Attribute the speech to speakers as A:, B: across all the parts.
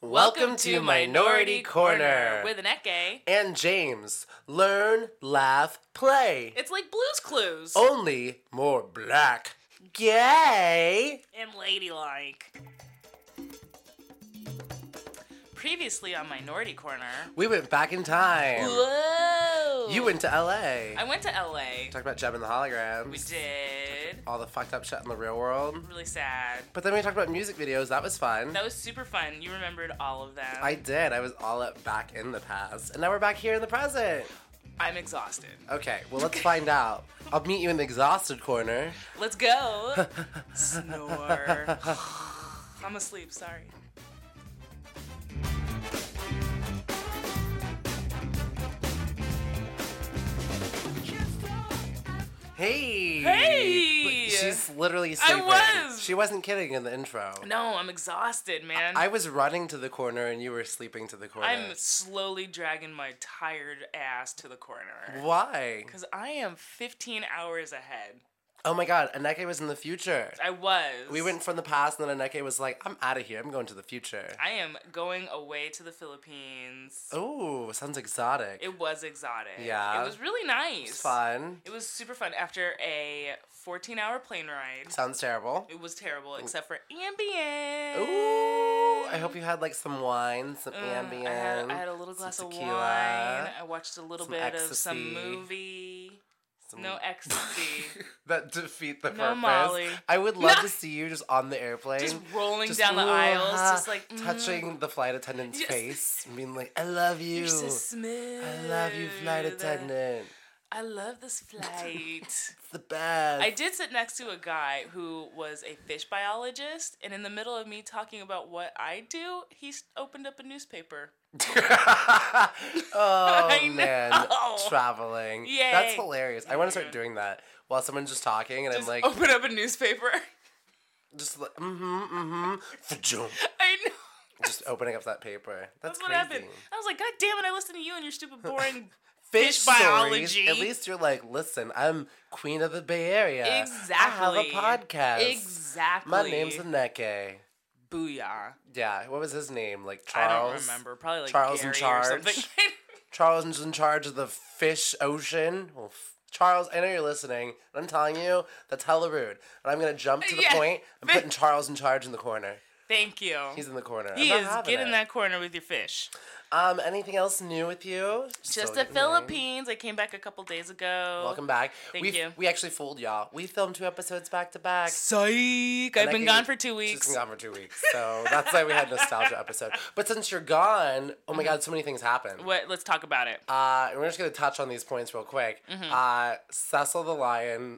A: Welcome to Minority Corner
B: with Aneke.
A: and James. Learn, laugh, play.
B: It's like Blue's Clues.
A: Only more black, gay,
B: and ladylike. Previously on Minority Corner.
A: We went back in time.
B: Whoa!
A: You went to LA.
B: I went to LA.
A: Talked about Jem and the Holograms.
B: We did.
A: All the fucked up shit in the real world.
B: Really sad.
A: But then we talked about music videos. That was fun.
B: That was super fun. You remembered all of them.
A: I did. I was all up back in the past. And now we're back here in the present.
B: I'm exhausted.
A: Okay, well, let's find out. I'll meet you in the exhausted corner.
B: Let's go. Snore. I'm asleep, sorry.
A: Hey!
B: Hey!
A: She's literally sleeping.
B: I was!
A: She wasn't kidding in the intro.
B: No, I'm exhausted, man.
A: I was running to the corner and you were sleeping to the corner.
B: I'm slowly dragging my tired ass to the corner.
A: Why?
B: Because I am 15 hours ahead.
A: Oh my god, Aneke was in the future.
B: I was.
A: We went from the past and then Aneke was like, I'm out of here. I'm going to the future.
B: I am going away to the Philippines.
A: Oh, sounds exotic.
B: It was exotic.
A: Yeah.
B: It was really nice.
A: It's fun.
B: It was super fun. After a 14-hour plane ride.
A: Sounds terrible.
B: It was terrible, except for ambient.
A: Ooh, I hope you had like some wine, some ambient.
B: I had a little glass of
A: tequila,
B: wine. I watched a little
A: some
B: bit
A: ecstasy.
B: of some movie. No ecstasy.
A: That defeat the
B: No
A: purpose.
B: Molly.
A: I would love to see you just on the airplane.
B: Just rolling down the aisles, just like...
A: touching the flight attendant's
B: Yes.
A: face and being like, I love you.
B: You're so smooth.
A: I love you, flight attendant.
B: I love this flight.
A: It's the best.
B: I did sit next to a guy who was a fish biologist, and in the middle of me talking about what I do, he opened up a newspaper.
A: Oh, man.
B: know.
A: Traveling.
B: Yay.
A: That's hilarious. I want to start doing that while someone's just talking and
B: Just
A: I'm like,
B: open up a newspaper.
A: just like, Fa-jum.
B: I know.
A: Just opening up that paper. That's
B: what
A: crazy.
B: happened. I was like, God damn it, I listened to you and your stupid, boring
A: Fish
B: fish biology.
A: stories. At least you're like, listen, I'm queen of the Bay Area.
B: Exactly.
A: I have a podcast.
B: Exactly.
A: My name's Aneke.
B: Booyah.
A: Yeah, what was his name? Like
B: I
A: Charles?
B: don't remember. Probably like
A: Charles
B: Gary
A: in charge.
B: or something.
A: Charles is in charge of the fish ocean. Well, Charles, I know you're listening. I'm telling you, that's hella rude. And I'm going to jump to the point. I'm putting Charles in charge in the corner.
B: Thank you.
A: He's in the corner.
B: He
A: I'm
B: is.
A: not having
B: Get in
A: it.
B: that corner with your fish.
A: Anything else new with you?
B: Just
A: Still
B: the
A: getting married?
B: Philippines. I came back a couple days ago.
A: Welcome back.
B: Thank you.
A: We actually fooled y'all. We filmed 2 episodes back to back.
B: Psych. I've been gone for 2
A: She's
B: weeks.
A: been gone for 2 weeks. So that's why we had a nostalgia episode. But since you're gone, oh my God, so many things happened.
B: What? Let's talk about it.
A: And we're just going to touch on these points real quick. Cecil the Lion.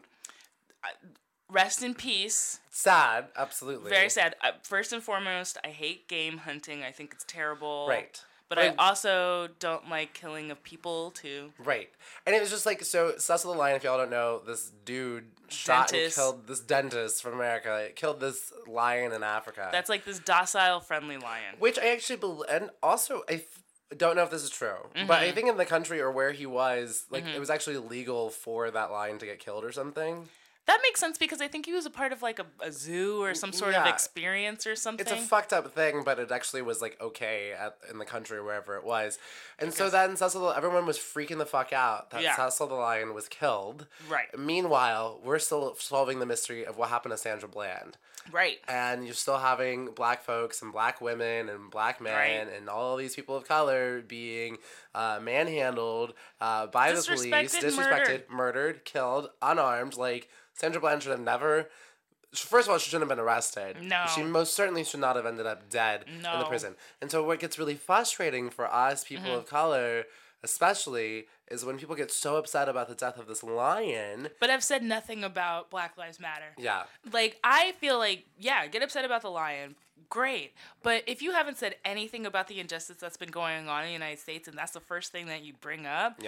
B: Rest in peace.
A: Sad, absolutely.
B: Very sad. First and foremost, I hate game hunting. I think it's terrible.
A: Right.
B: But I also don't like killing of people, too.
A: Right. And it was just like, so Cecil the Lion, if y'all don't know, this dude shot and killed this dentist from America, killed this lion in Africa.
B: That's like this docile, friendly lion.
A: Which I actually believe, and also don't know if this is true, but I think in the country or where he was, like, it was actually legal for that lion to get killed or something.
B: That makes sense because I think he was a part of like a zoo or some sort of experience or something.
A: It's a fucked up thing, but it actually was like okay in the country or wherever it was. And so then everyone was freaking the fuck out that Cecil the Lion was killed.
B: Right.
A: Meanwhile, we're still solving the mystery of what happened to Sandra Bland.
B: Right.
A: And you're still having black folks and black women and black men and all these people of color being manhandled by the police, disrespected, murdered, killed, unarmed. Like, Sandra Bland should have never... First of all, she shouldn't have been arrested.
B: No.
A: She most certainly should not have ended up dead in the prison. And so what gets really frustrating for us, people of color, especially, is when people get so upset about the death of this lion.
B: But I've said nothing about Black Lives Matter.
A: Yeah.
B: Like, I feel like, get upset about the lion. Great. But if you haven't said anything about the injustice that's been going on in the United States, and that's the first thing that you bring up,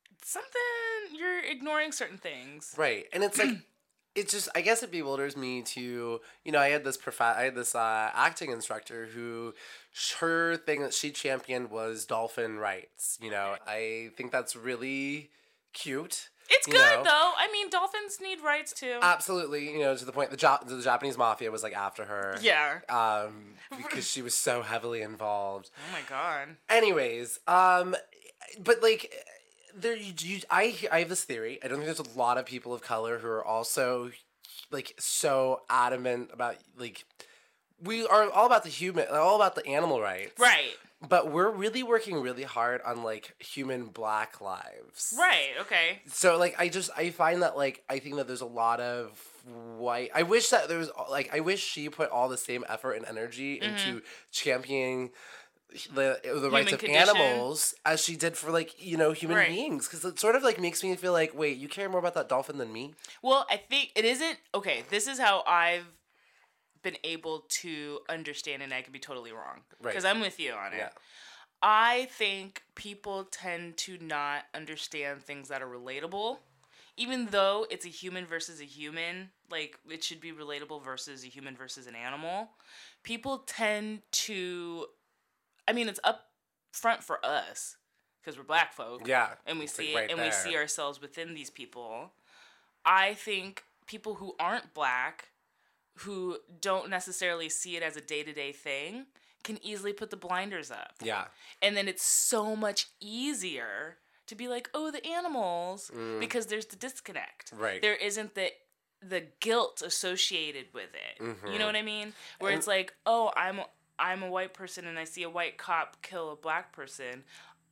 B: you're ignoring certain things.
A: Right. And it's like... It's just, I guess it bewilders me to, I had this acting instructor who, her thing that she championed was dolphin rights, I think that's really cute.
B: It's good, though. I mean, dolphins need rights, too.
A: Absolutely. To the point, the Japanese mafia was, like, after her.
B: Yeah.
A: Because she was so heavily involved.
B: Oh, my God.
A: Anyways, but, like, I have this theory. I don't think there's a lot of people of color who are also, like, so adamant about, like, we are all about all about the animal rights.
B: Right.
A: But we're really working really hard on, like, human black lives.
B: Right, okay.
A: So, like, I find that, like, I think that there's a lot of white... I wish that there was, like, I wish she put all the same effort and energy into championing the rights of animals as she did for, like, human beings. Because it sort of, like, makes me feel like, wait, you care more about that dolphin than me?
B: Well, I think it isn't... Okay, this is how I've been able to understand, and I could be totally wrong. Right. Because I'm with you on it. Yeah. I think people tend to not understand things that are relatable. Even though it's a human versus a human, like, it should be relatable versus a human versus an animal. People tend to... I mean, it's up front for us, because we're black folk.
A: Yeah.
B: And we see it, and we see ourselves within these people. I think people who aren't black, who don't necessarily see it as a day-to-day thing, can easily put the blinders up.
A: Yeah.
B: And then it's so much easier to be like, oh, the animals, because there's the disconnect.
A: Right.
B: There isn't the guilt associated with it. Mm-hmm. You know what I mean? Where it's like, oh, I'm a white person and I see a white cop kill a black person.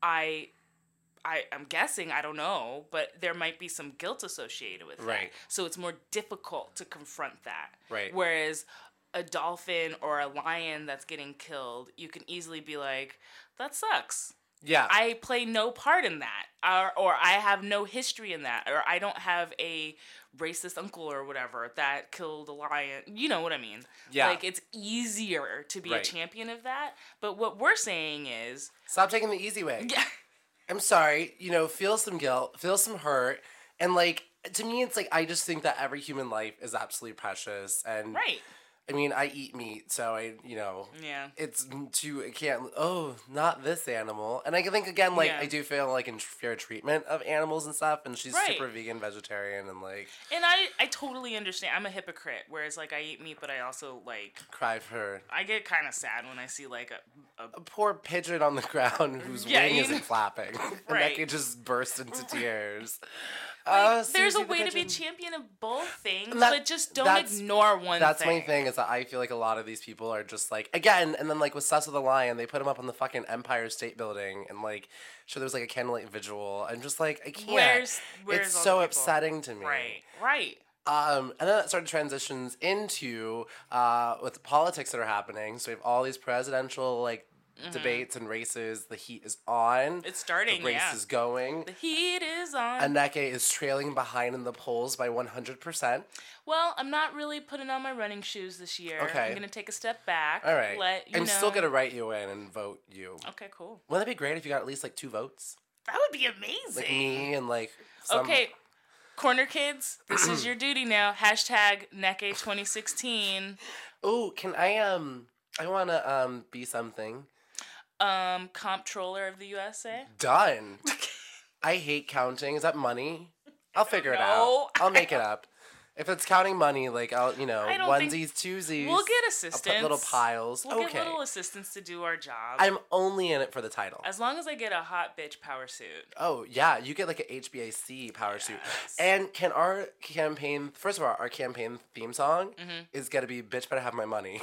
B: I'm guessing, I don't know, but there might be some guilt associated with that. So it's more difficult to confront that.
A: Right.
B: Whereas a dolphin or a lion that's getting killed, you can easily be like, that sucks.
A: Yeah.
B: I play no part in that. Or I have no history in that. Or I don't have a racist uncle or whatever that killed a lion. You know what I mean?
A: Yeah.
B: Like, it's easier to be a champion of that. But what we're saying is...
A: Stop taking the easy way.
B: Yeah.
A: I'm sorry, feel some guilt, feel some hurt, and, like, to me, it's like, I just think that every human life is absolutely precious, and...
B: Right.
A: I mean, I eat meat, so
B: Yeah.
A: It's not this animal. And I think, again, like, I do feel, like, unfair treatment of animals and stuff, and she's super vegan, vegetarian, and, like...
B: And I totally understand. I'm a hypocrite, whereas, like, I eat meat, but I also, like...
A: Cry for her.
B: I get kind of sad when I see, like,
A: a poor pigeon on the ground whose wing isn't flapping. And that could just burst into tears.
B: There's a way to be a champion of both things, but just don't ignore one thing.
A: That's my thing, is that I feel like a lot of these people are just like, again, and then like with Cecil the Lion, they put him up on the fucking Empire State Building, and like, there was like a candlelight vigil. I'm just like, I can't. Where's it's so upsetting to me.
B: Right.
A: And then it sort of transitions into with the politics that are happening. So we have all these presidential like debates and races. The heat is on.
B: It's starting.
A: The race is going.
B: The heat is on.
A: Aneke is trailing behind in the polls by 100%.
B: Well, I'm not really putting on my running shoes this year. Okay. I'm gonna take a step back.
A: All right. I'm still gonna write you in and vote you.
B: Okay, cool.
A: Wouldn't that be great if you got at least like 2 votes?
B: That would be amazing.
A: Like me and like.
B: Okay. Corner kids, this is your duty now. Hashtag Neke 2016.
A: Oh, can I wanna be something.
B: Comptroller of the USA.
A: Done. I hate counting. Is that money? I'll figure it out. I'll make it up. If it's counting money, like I'll, onesies, twosies.
B: We'll get assistants.
A: I'll put little piles.
B: We'll get little assistants to do our job.
A: I'm only in it for the title.
B: As long as I get a hot bitch power suit.
A: Oh yeah, you get like an HBAC power suit. And can our campaign? First of all, our campaign theme song is gonna be "Bitch Better Have My Money."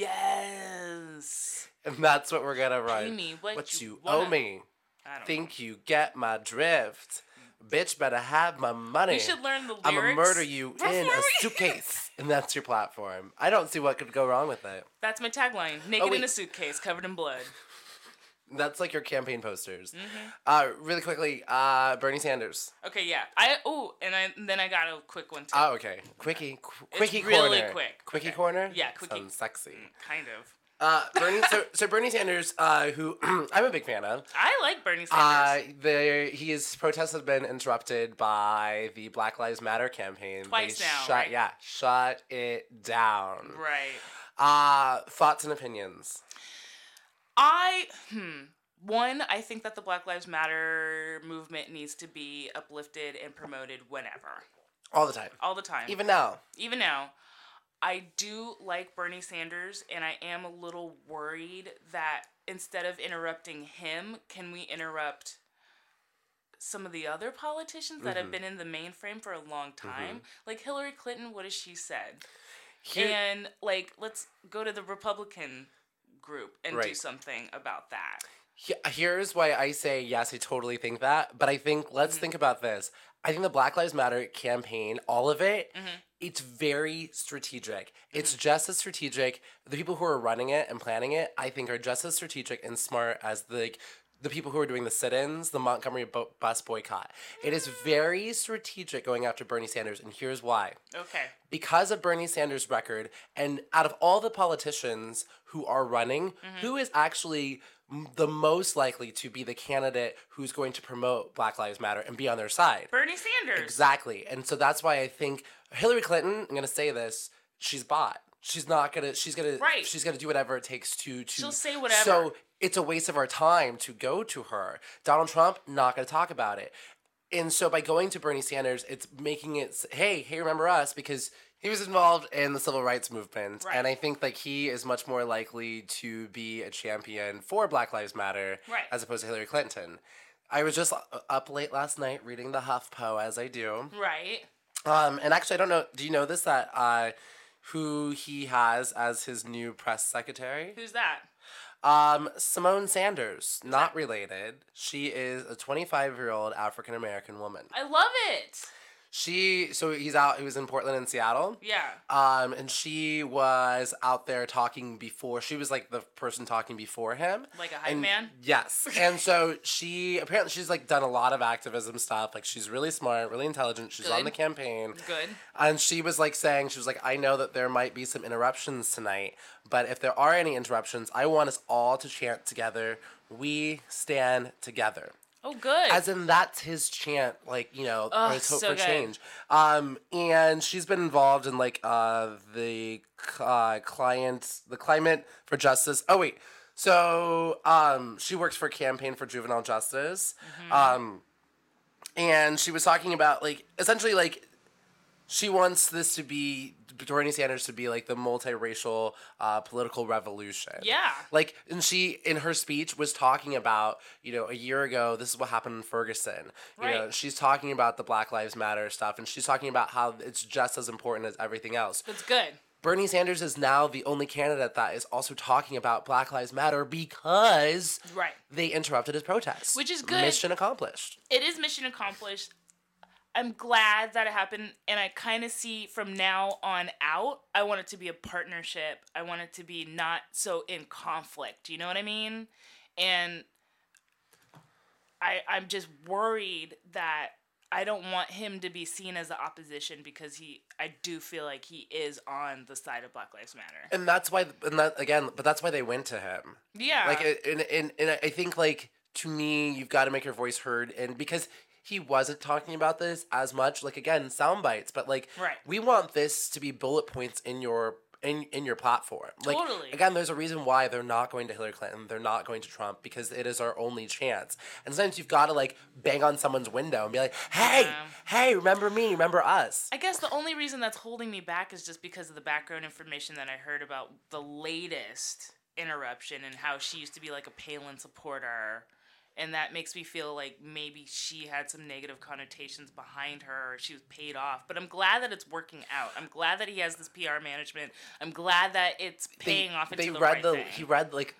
B: Yes.
A: And that's what we're gonna run.
B: Pay me what
A: you owe me.
B: I don't
A: think you get my drift. Bitch better have my money.
B: You should learn the lyrics.
A: I'm gonna murder you in a suitcase. And that's your platform. I don't see what could go wrong with it.
B: That's my tagline. Naked in a suitcase, covered in blood.
A: That's like your campaign posters. Really quickly, Bernie Sanders.
B: Okay, yeah. Then I got a quick one too.
A: Oh, okay. Quickie
B: it's
A: corner.
B: Really quick.
A: Quickie corner?
B: Yeah, quickie.
A: Sounds sexy.
B: Kind of.
A: Bernie Sanders, who I'm a big fan of.
B: I like Bernie Sanders.
A: His protests have been interrupted by the Black Lives Matter campaign.
B: Twice now, right?
A: Yeah, shut it down.
B: Right.
A: Thoughts and opinions.
B: One, I think that the Black Lives Matter movement needs to be uplifted and promoted whenever.
A: All the time.
B: All the time.
A: Even now.
B: Even now. I do like Bernie Sanders, and I am a little worried that instead of interrupting him, can we interrupt some of the other politicians that have been in the mainframe for a long time? Like Hillary Clinton, what has she said? And, like, let's go to the Republican group and do something about that.
A: Here's why I say, yes, I totally think that. But I think, let's think about this. I think the Black Lives Matter campaign, all of it, it's very strategic. It's just as strategic. The people who are running it and planning it, I think, are just as strategic and smart as the people who are doing the sit-ins, the Montgomery bus boycott. It is very strategic going after Bernie Sanders, and here's why.
B: Okay.
A: Because of Bernie Sanders' record, and out of all the politicians who are running, who is actually the most likely to be the candidate who's going to promote Black Lives Matter and be on their side?
B: Bernie Sanders.
A: Exactly. And so that's why I think Hillary Clinton, I'm going to say this, she's bought. She's not going to, she's going to do whatever it takes to.
B: She'll say whatever.
A: So it's a waste of our time to go to her. Donald Trump, not going to talk about it. And so by going to Bernie Sanders, it's making it, hey, remember us, because he was involved in the civil rights movement. Right. And I think like he is much more likely to be a champion for Black Lives Matter as opposed to Hillary Clinton. I was just up late last night reading the HuffPo, as I do.
B: Right.
A: And actually, I don't know, do you know this, that who he has as his new press secretary?
B: Who's that?
A: Simone Sanders, not related. She is a 25-year-old African-American woman.
B: I love it.
A: He was in Portland and Seattle.
B: Yeah.
A: And she was out there talking before, she was like the person talking before him.
B: Like a hype man?
A: Yes. And so she's like done a lot of activism stuff. Like she's really smart, really intelligent. She's on the campaign.
B: Good.
A: And she was like saying, I know that there might be some interruptions tonight, but if there are any interruptions, I want us all to chant together, "We stand together."
B: Oh, good.
A: As in, that's his chant, like, his hope for change. And she's been involved in, like, the Climate for Justice. Oh, wait. So, she works for Campaign for Juvenile Justice. And she was talking about, like, essentially, like, she wants this to be, Bernie Sanders to be like the multiracial political revolution.
B: Yeah.
A: Like, and she, in her speech, was talking about, a year ago, this is what happened in Ferguson. She's talking about the Black Lives Matter stuff, and she's talking about how it's just as important as everything else.
B: That's good.
A: Bernie Sanders is now the only candidate that is also talking about Black Lives Matter because they interrupted his protests.
B: Which is good.
A: Mission accomplished.
B: It is mission accomplished. I'm glad that it happened, and I kind of see from now on out, I want it to be a partnership. I want it to be not so in conflict. You know what I mean? And I'm just worried that I don't want him to be seen as the opposition because I do feel like he is on the side of Black Lives Matter.
A: And that's why, but that's why they went to him.
B: Yeah.
A: Like, and I think, like, to me, you've got to make your voice heard, and because he wasn't talking about this as much, like, again, sound bites, but, like, we want this to be bullet points in your platform. Like,
B: totally.
A: Again, there's a reason why they're not going to Hillary Clinton, they're not going to Trump, because it is our only chance. And sometimes you've got to, like, bang on someone's window and be like, hey, remember me, remember us.
B: I guess the only reason that's holding me back is just because of the background information that I heard about the latest interruption and how she used to be, like, a Palin supporter. And that makes me feel like maybe she had some negative connotations behind her, or she was paid off. But I'm glad that it's working out. I'm glad that he has this PR management. I'm glad that it's paying off into the right thing.
A: He read, like,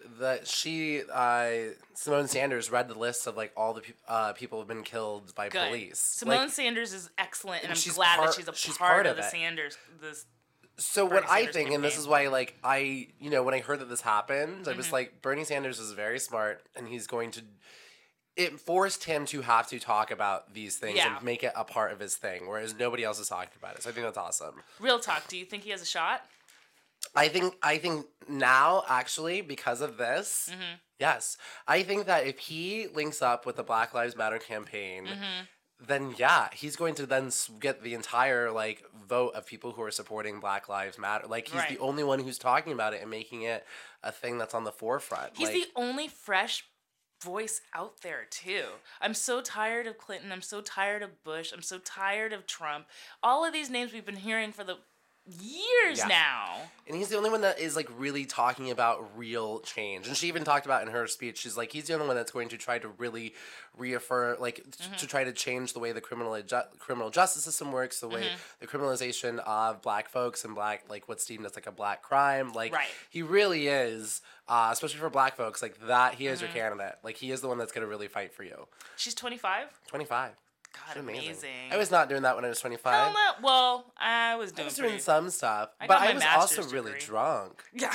A: Simone Sanders read the list of, like, all the people who have been killed by police.
B: Simone Sanders is excellent, and I'm glad that she's a part of the Sanders.
A: So what I think, and this is why, like, when I heard that this happened, I was like, Bernie Sanders is very smart, and he's going to... It forced him to have to talk about these things and make it a part of his thing, whereas nobody else is talking about it. So I think that's awesome.
B: Real talk, do you think he has a shot?
A: I think now, actually, because of this, yes. I think that if he links up with the Black Lives Matter campaign, then he's going to then get the entire, like, vote of people who are supporting Black Lives Matter. Like, he's the only one who's talking about it and making it a thing that's on the forefront.
B: He's the only fresh voice out there too. I'm so tired of Clinton. I'm so tired of Bush. I'm so tired of Trump. All of these names we've been hearing for the years now.
A: And he's the only one that is like really talking about real change. And she even talked about in her speech, she's like, he's the only one that's going to try to really reaffirm, like to try to change the way the criminal justice system works, the way the criminalization of black folks and black, like what's deemed as like a black crime. Like he really is, especially for black folks, like that he is your candidate. Like he is the one that's going to really fight for you.
B: She's 25?
A: 25.
B: God, amazing.
A: I was not doing that when I was 25.
B: Hell no. Well, I was
A: doing some stuff, but I was also really drunk.
B: Yeah.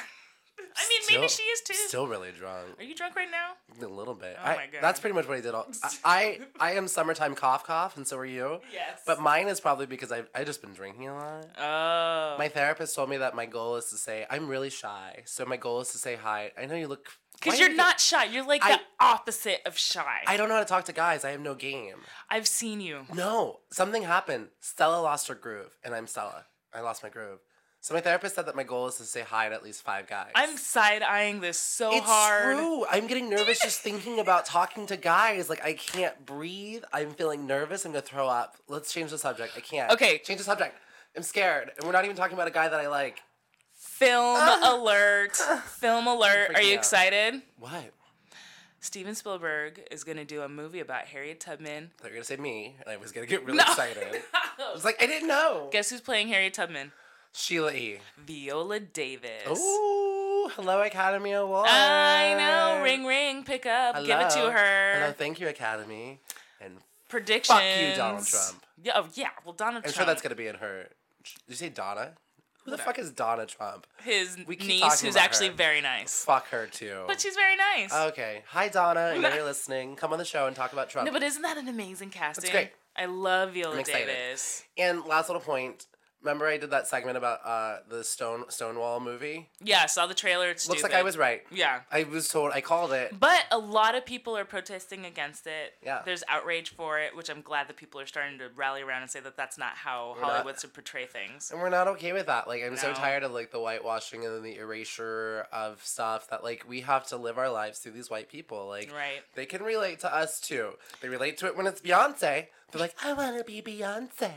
B: I mean, maybe she is too.
A: Still really drunk.
B: Are you drunk right now?
A: A little bit.
B: Oh my God.
A: That's pretty much what I did. I am summertime cough, and so are you.
B: Yes.
A: But mine is probably because I've just been drinking a lot.
B: Oh.
A: My therapist told me that my goal is to say, I'm really shy, so my goal is to say hi. I know you look...
B: Because you're not shy. You're like the opposite of shy.
A: I don't know how to talk to guys. I have no game.
B: I've seen you.
A: No. Something happened. Stella lost her groove, and I'm Stella. I lost my groove. So my therapist said that my goal is to say hi to at least 5 guys.
B: I'm side-eyeing this hard.
A: It's true. I'm getting nervous just thinking about talking to guys. Like, I can't breathe. I'm feeling nervous. I'm going to throw up. Let's change the subject. I can't.
B: Okay.
A: Change the subject. I'm scared. And we're not even talking about a guy that I like.
B: Film alert. Film alert. Are you excited?
A: What?
B: Steven Spielberg is going to do a movie about Harriet Tubman.
A: They're going to say me, and I was going to get really excited. I was like, I didn't know.
B: Guess who's playing Harriet Tubman?
A: Sheila E.
B: Viola Davis.
A: Ooh, hello, Academy Award.
B: I know. Ring, ring. Pick up.
A: Hello.
B: Give it to her.
A: Hello, thank you, Academy. And
B: predictions.
A: Fuck you, Donald Trump.
B: Yeah, oh, yeah. Well, Donald Trump.
A: I'm sure that's going to be in her. Did you say Donna? Who the fuck is Donna Trump?
B: His niece, who's actually very nice.
A: Fuck her, too.
B: But she's very nice.
A: Okay. Hi, Donna. I know you're listening. Come on the show and talk about Trump.
B: No, but isn't that an amazing casting?
A: It's great.
B: I love Viola Davis.
A: And last little point. Remember I did that segment about the Stonewall movie?
B: Yeah, I saw the trailer. It's
A: Looks like I was right.
B: Yeah.
A: I was told. I called it.
B: But a lot of people are protesting against it.
A: Yeah.
B: There's outrage for it, which I'm glad that people are starting to rally around and say that that's not how Hollywood should portray things.
A: And we're not okay with that. Like, I'm so tired of, like, the whitewashing and the erasure of stuff that, like, we have to live our lives through these white people. Like, they can relate to us, too. They relate to it when it's Beyonce. They're like, I want to be Beyonce.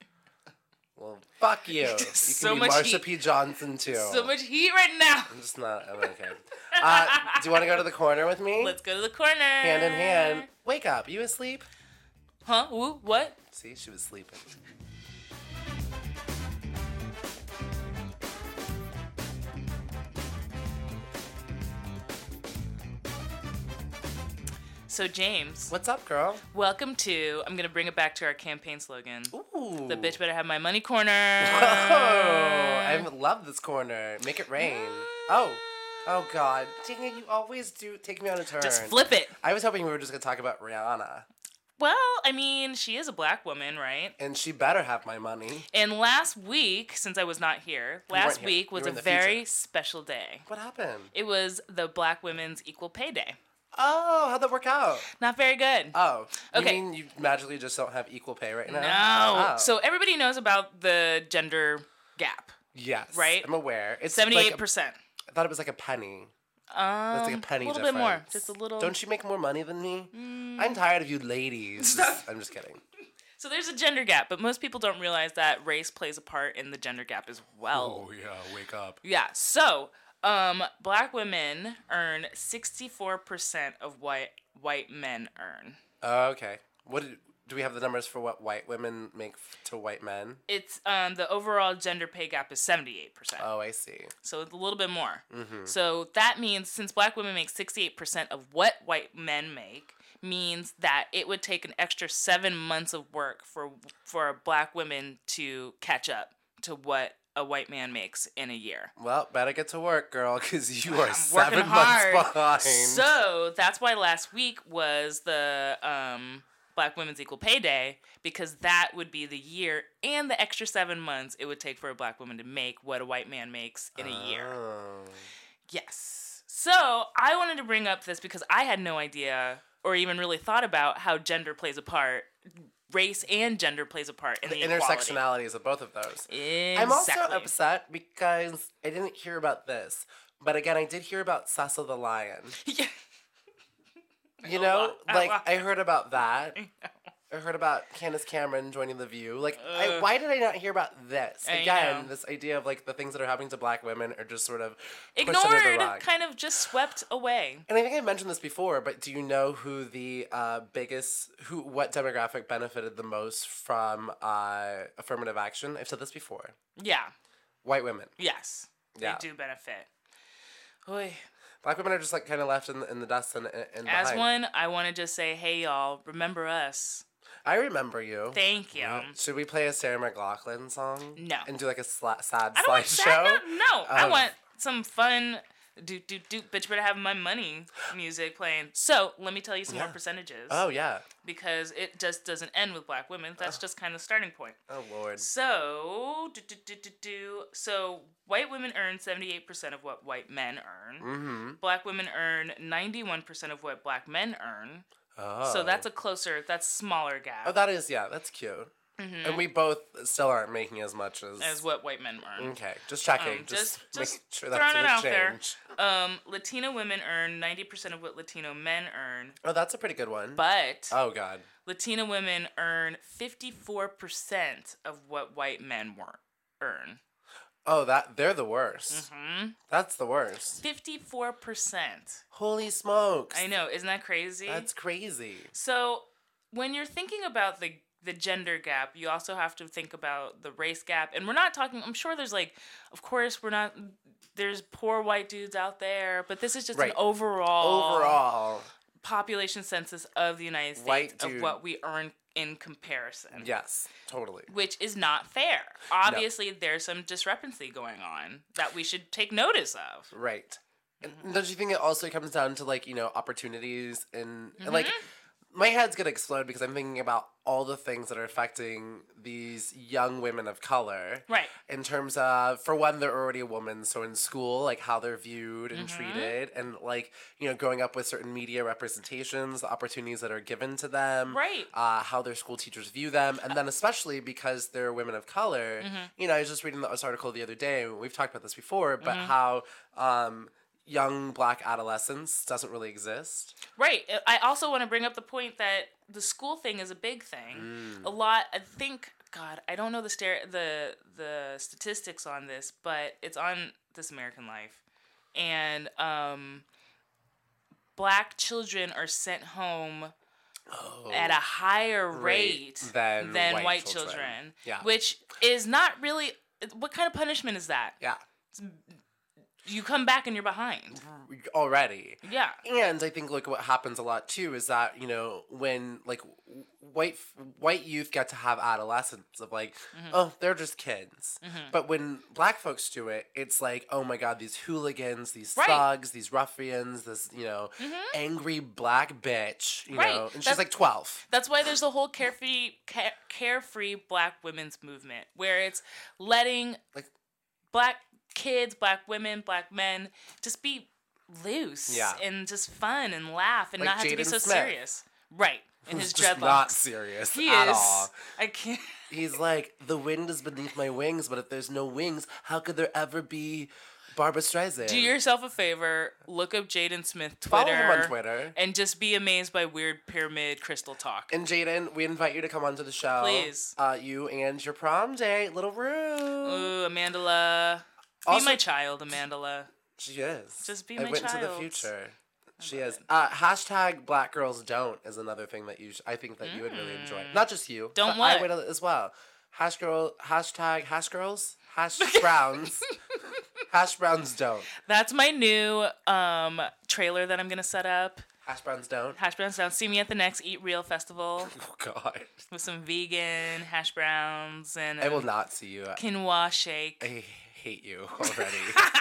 A: Well, fuck you. You can
B: so
A: be
B: much
A: Marsha
B: heat.
A: P. Johnson, too.
B: So much heat right now.
A: I'm just not. I'm okay. Do you want to go to the corner with me?
B: Let's go to the corner.
A: Hand in hand. Wake up. You asleep?
B: Huh? Ooh, what?
A: See, she was sleeping.
B: So, James.
A: What's up, girl?
B: Welcome to, I'm going to bring it back to our campaign slogan.
A: Ooh.
B: The bitch better have my money corner.
A: Oh, I love this corner. Make it rain. Oh, God. Dang it, you always do take me on a turn.
B: Just flip it.
A: I was hoping we were just going to talk about Rihanna.
B: Well, I mean, she is a black woman, right?
A: And she better have my money.
B: And last week, since I was not here, last week was a very special day.
A: What happened?
B: It was the Black Women's Equal Pay Day.
A: Oh, how'd that work out?
B: Not very good.
A: Oh.
B: Okay.
A: You mean you magically just don't have equal pay right now?
B: No.
A: Oh.
B: So everybody knows about the gender gap.
A: Yes.
B: Right?
A: I'm aware. It's
B: 78%.
A: I thought it was like a penny. It's like a penny
B: a little
A: difference.
B: bit more. Just a little.
A: Don't you make more money than me? I'm tired of you ladies. I'm just kidding.
B: So there's a gender gap, but most people don't realize that race plays a part in the gender gap as well.
A: Oh, yeah. Wake up.
B: Yeah. So, black women earn 64% of what white men earn.
A: Okay. Do we have the numbers for what white women make to white men?
B: It's the overall gender pay gap is 78%.
A: Oh, I see.
B: So it's a little bit more.
A: Mm-hmm. So
B: that means since black women make 68% of what white men make, means that it would take an extra 7 months of work for black women to catch up to what a white man makes in a year.
A: Well, better get to work, girl, because you are 7 months behind.
B: So that's why last week was the Black Women's Equal Pay Day, because that would be the year and the extra 7 months it would take for a black woman to make what a white man makes in a year. Yes. So I wanted to bring up this because I had no idea or even really thought about how gender plays a part. Race and gender plays a part in the equality.
A: Intersectionalities of both of those.
B: Exactly.
A: I'm also upset because I didn't hear about this. But again, I did hear about Cecil the Lion.
B: Yeah.
A: You know, I heard about that. I heard about Candace Cameron joining The View. Like, why did I not hear about this? Again, this idea of, like, the things that are happening to black women are just sort of pushed under the rug.
B: Kind of just swept away.
A: And I think I mentioned this before, but do you know who the what demographic benefited the most from affirmative action? I've said this before.
B: Yeah.
A: White women.
B: Yes. Yeah. They do benefit. Oy.
A: Black women are just, like, kind of left in the dust and behind.
B: As one, I want to just say, hey, y'all, remember us.
A: I remember you.
B: Thank you.
A: Should we play a Sarah McLachlan song?
B: No.
A: And do, like, a sad
B: slideshow? No. I want some fun... bitch better have my money music playing. So, let me tell you some more percentages.
A: Oh, yeah.
B: Because it just doesn't end with black women. That's just kind of starting point.
A: Oh, Lord.
B: So, So, white women earn 78% of what white men earn.
A: Mm-hmm.
B: Black women earn 91% of what black men earn.
A: Oh.
B: So, that's smaller gap.
A: Oh, that is, that's cute. Mm-hmm. And we both still aren't making as much as
B: what white men earn.
A: Okay, just checking. Just make sure that's
B: throwing it out
A: change.
B: there. Latino women earn 90% of what Latino men earn.
A: Oh, that's a pretty good one.
B: But
A: oh god,
B: Latino women earn 54% of what white men earn.
A: Oh, they're the worst.
B: Mm-hmm.
A: That's the worst.
B: 54%.
A: Holy smokes!
B: I know, isn't that crazy?
A: That's crazy.
B: So, when you're thinking about the gender gap, you also have to think about the race gap. And we're not talking, I'm sure there's there's poor white dudes out there, but this is just an overall population census of the United States of what we earn in comparison.
A: Yes, totally.
B: Which is not fair. Obviously, there's some discrepancy going on that we should take notice of.
A: Right. And don't you think it also comes down to, like, opportunities and like, my head's gonna explode because I'm thinking about all the things that are affecting these young women of color.
B: Right.
A: In terms of, for one, they're already a woman, so in school, like, how they're viewed and treated, and, like, growing up with certain media representations, the opportunities that are given to them.
B: Right.
A: How their school teachers view them, and then especially because they're women of color, I was just reading this article the other day, and we've talked about this before, but how, young black adolescence doesn't really exist.
B: Right. I also want to bring up the point that the school thing is a big thing. A lot, I think, God, I don't know the statistics on this, but it's on This American Life. And black children are sent home at a higher rate than white children.
A: Yeah.
B: Which is not really, what kind of punishment is that?
A: Yeah.
B: You come back and you're behind.
A: Already.
B: Yeah.
A: And I think, like, what happens a lot, too, is that, when, like, white youth get to have adolescence of, like, oh, they're just kids. But when black folks do it, it's like, oh, my God, these hooligans, these thugs, these ruffians, this, angry black bitch, and she's, like, 12.
B: That's why there's a whole carefree black women's movement, where it's letting, like, black kids, black women, black men just be loose and just fun and laugh and, like, not have to be so serious. Right. In his dreadlocks.
A: Not serious at all.
B: I can't.
A: He's like, the wind is beneath my wings, but if there's no wings, how could there ever be Barbra Streisand?
B: Do yourself a favor, look up Jaden Smith Twitter.
A: Follow him on Twitter.
B: And just be amazed by weird pyramid crystal talk.
A: And Jaden, we invite you to come onto the show.
B: Please.
A: You and your prom date, Little Rue.
B: Ooh, Amandala. Be my child, Amandala.
A: She is.
B: Just be my child.
A: I went to the future. She is. Hashtag Black Girls Don't is another thing that I think that you would really enjoy. Not just you.
B: Don't what?
A: I would as well. Hashtag hash girls. Hash browns. Hash browns don't.
B: That's my new trailer that I'm going to set up.
A: Hash browns don't.
B: Hash browns don't. See me at the next Eat Real festival.
A: Oh, God.
B: With some vegan hash browns and
A: I will not see you.
B: Quinoa shake.
A: I hate you already.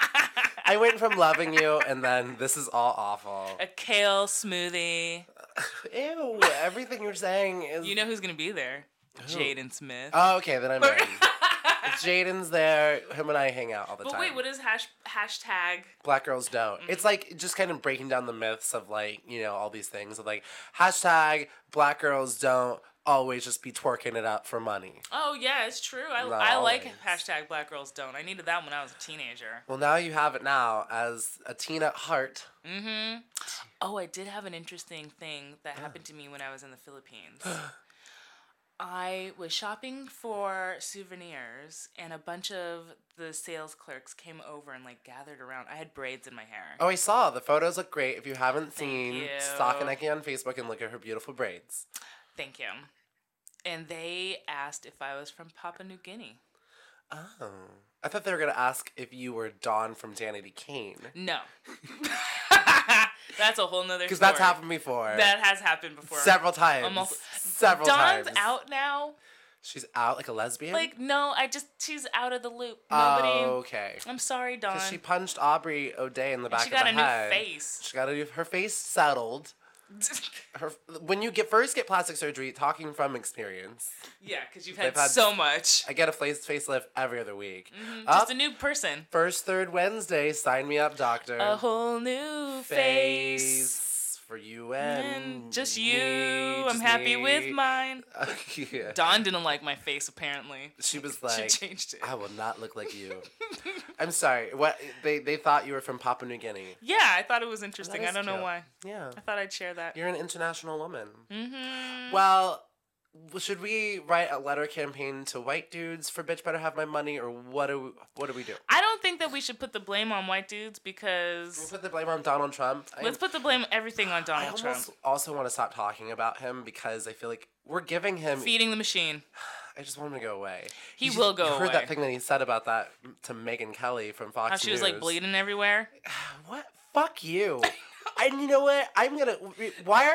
A: I went from loving you, and then this is all awful.
B: A kale smoothie.
A: Ew, everything you're saying is...
B: You know who's going to be there? Jaden Smith.
A: Oh, okay, then I'm in. If Jaden's there, him and I hang out all the time.
B: But wait, what is hashtag?
A: Black Girls Don't. It's like just kind of breaking down the myths of, like, all these things of, like, hashtag Black Girls Don't always just be twerking it up for money.
B: Oh, yeah, it's true. I like hashtag Black Girls Don't. I needed that when I was a teenager.
A: Well, now you have it now as a teen at heart.
B: Mm-hmm. Oh, I did have an interesting thing that happened to me when I was in the Philippines. I was shopping for souvenirs, and a bunch of the sales clerks came over and like gathered around. I had braids in my hair.
A: Oh, I saw. The photos look great. If you haven't seen, stalk Aneki on Facebook and look at her beautiful braids.
B: Thank you. And they asked if I was from Papua New Guinea.
A: Oh. I thought they were going to ask if you were Dawn from Danity Kane.
B: No. That's a whole nother story.
A: Because that's happened before.
B: That has happened before.
A: Several times. Several times.
B: Dawn's out now.
A: She's out like a lesbian?
B: Like, no, she's out of the loop. Nobody.
A: Oh, okay.
B: I'm sorry, Dawn.
A: Because she punched Aubrey O'Day in the back of the head.
B: She got a new face.
A: She got her face settled. When you first get plastic surgery, talking from experience.
B: Yeah, because you've had so much.
A: I get a facelift every other week.
B: Mm-hmm. Just a new person.
A: First, third Wednesday, sign me up, doctor.
B: A whole new face.
A: For you and
B: just you. I'm happy with mine. Yeah. Dawn didn't like my face, apparently.
A: She was like,
B: she changed it.
A: I will not look like you. I'm sorry. What they thought you were from Papua New Guinea.
B: Yeah, I thought it was interesting. I don't know why.
A: Yeah.
B: I thought I'd share that.
A: You're an international woman.
B: Mm-hmm.
A: Well, should we write a letter campaign to white dudes for Bitch Better Have My Money, or what do we do?
B: I don't think that we should put the blame on white dudes because...
A: We'll put the blame on Donald Trump.
B: Let's put the blame everything on Donald Trump.
A: I also want to stop talking about him because I feel like we're giving him...
B: Feeding the machine.
A: I just want him to go away.
B: He will go away.
A: You heard that thing that he said about that to Megyn Kelly from Fox News.
B: How she was like bleeding everywhere?
A: What? Fuck you. And you know what? Why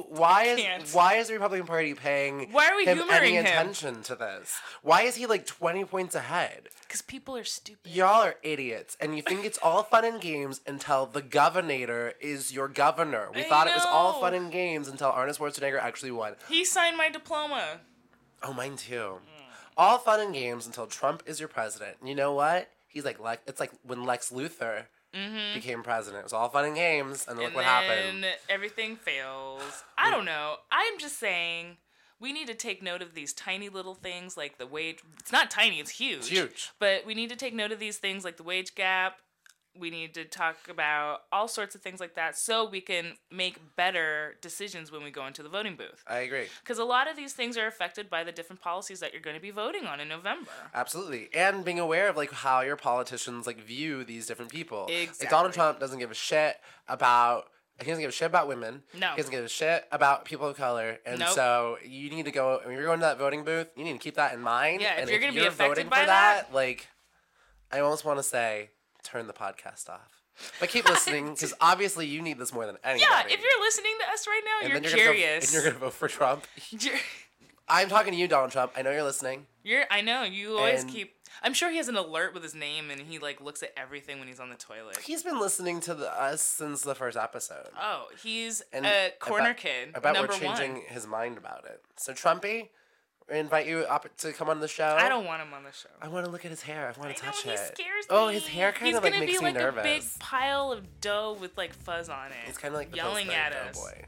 A: is the Republican Party paying him any attention to this? Why is he like 20 points ahead?
B: Because people are stupid.
A: Y'all are idiots. And you think it's all fun and games until the governor is your governor. We thought it was all fun and games until Arnold Schwarzenegger actually won.
B: He signed my diploma.
A: Oh, mine too. All fun and games until Trump is your president. And you know what? He's like it's like when Lex Luthor became president. It was all fun and games, and look what happened.
B: And everything fails. I don't know. I'm just saying we need to take note of these tiny little things like the wage. It's not tiny, it's huge.
A: It's huge.
B: But we need to take note of these things like the wage gap. We need to talk about all sorts of things like that so we can make better decisions when we go into the voting booth.
A: I agree.
B: Because a lot of these things are affected by the different policies that you're going to be voting on in November.
A: Absolutely. And being aware of like how your politicians like view these different people.
B: Exactly.
A: Like Donald Trump doesn't give a shit about... He doesn't give a shit about women.
B: No.
A: He doesn't give a shit about people of color. And so you need to go... When you're going to that voting booth, you need to keep that in mind.
B: Yeah,
A: if
B: you're going to be affected
A: voting
B: by
A: for that, like, I almost want to say... Turn the podcast off. But keep listening, because obviously you need this more than anybody.
B: Yeah, if you're listening to us right now, you're curious.
A: And you're going to vote for Trump. I'm talking to you, Donald Trump. I know you're listening.
B: I know. You always keep... I'm sure he has an alert with his name, and he, like, looks at everything when he's on the toilet.
A: He's been listening to us since the first episode.
B: Oh, he's a corner kid.
A: I bet we're changing his mind about it. So, Trumpy... invite you up to come on the show.
B: I don't want him on the show.
A: I want to look at his hair. I want to touch it.
B: He scares me.
A: Oh, his hair kind of like makes me nervous.
B: He's gonna be like a big pile of dough with like fuzz on it.
A: It's kind of like
B: yelling at us.
A: Boy.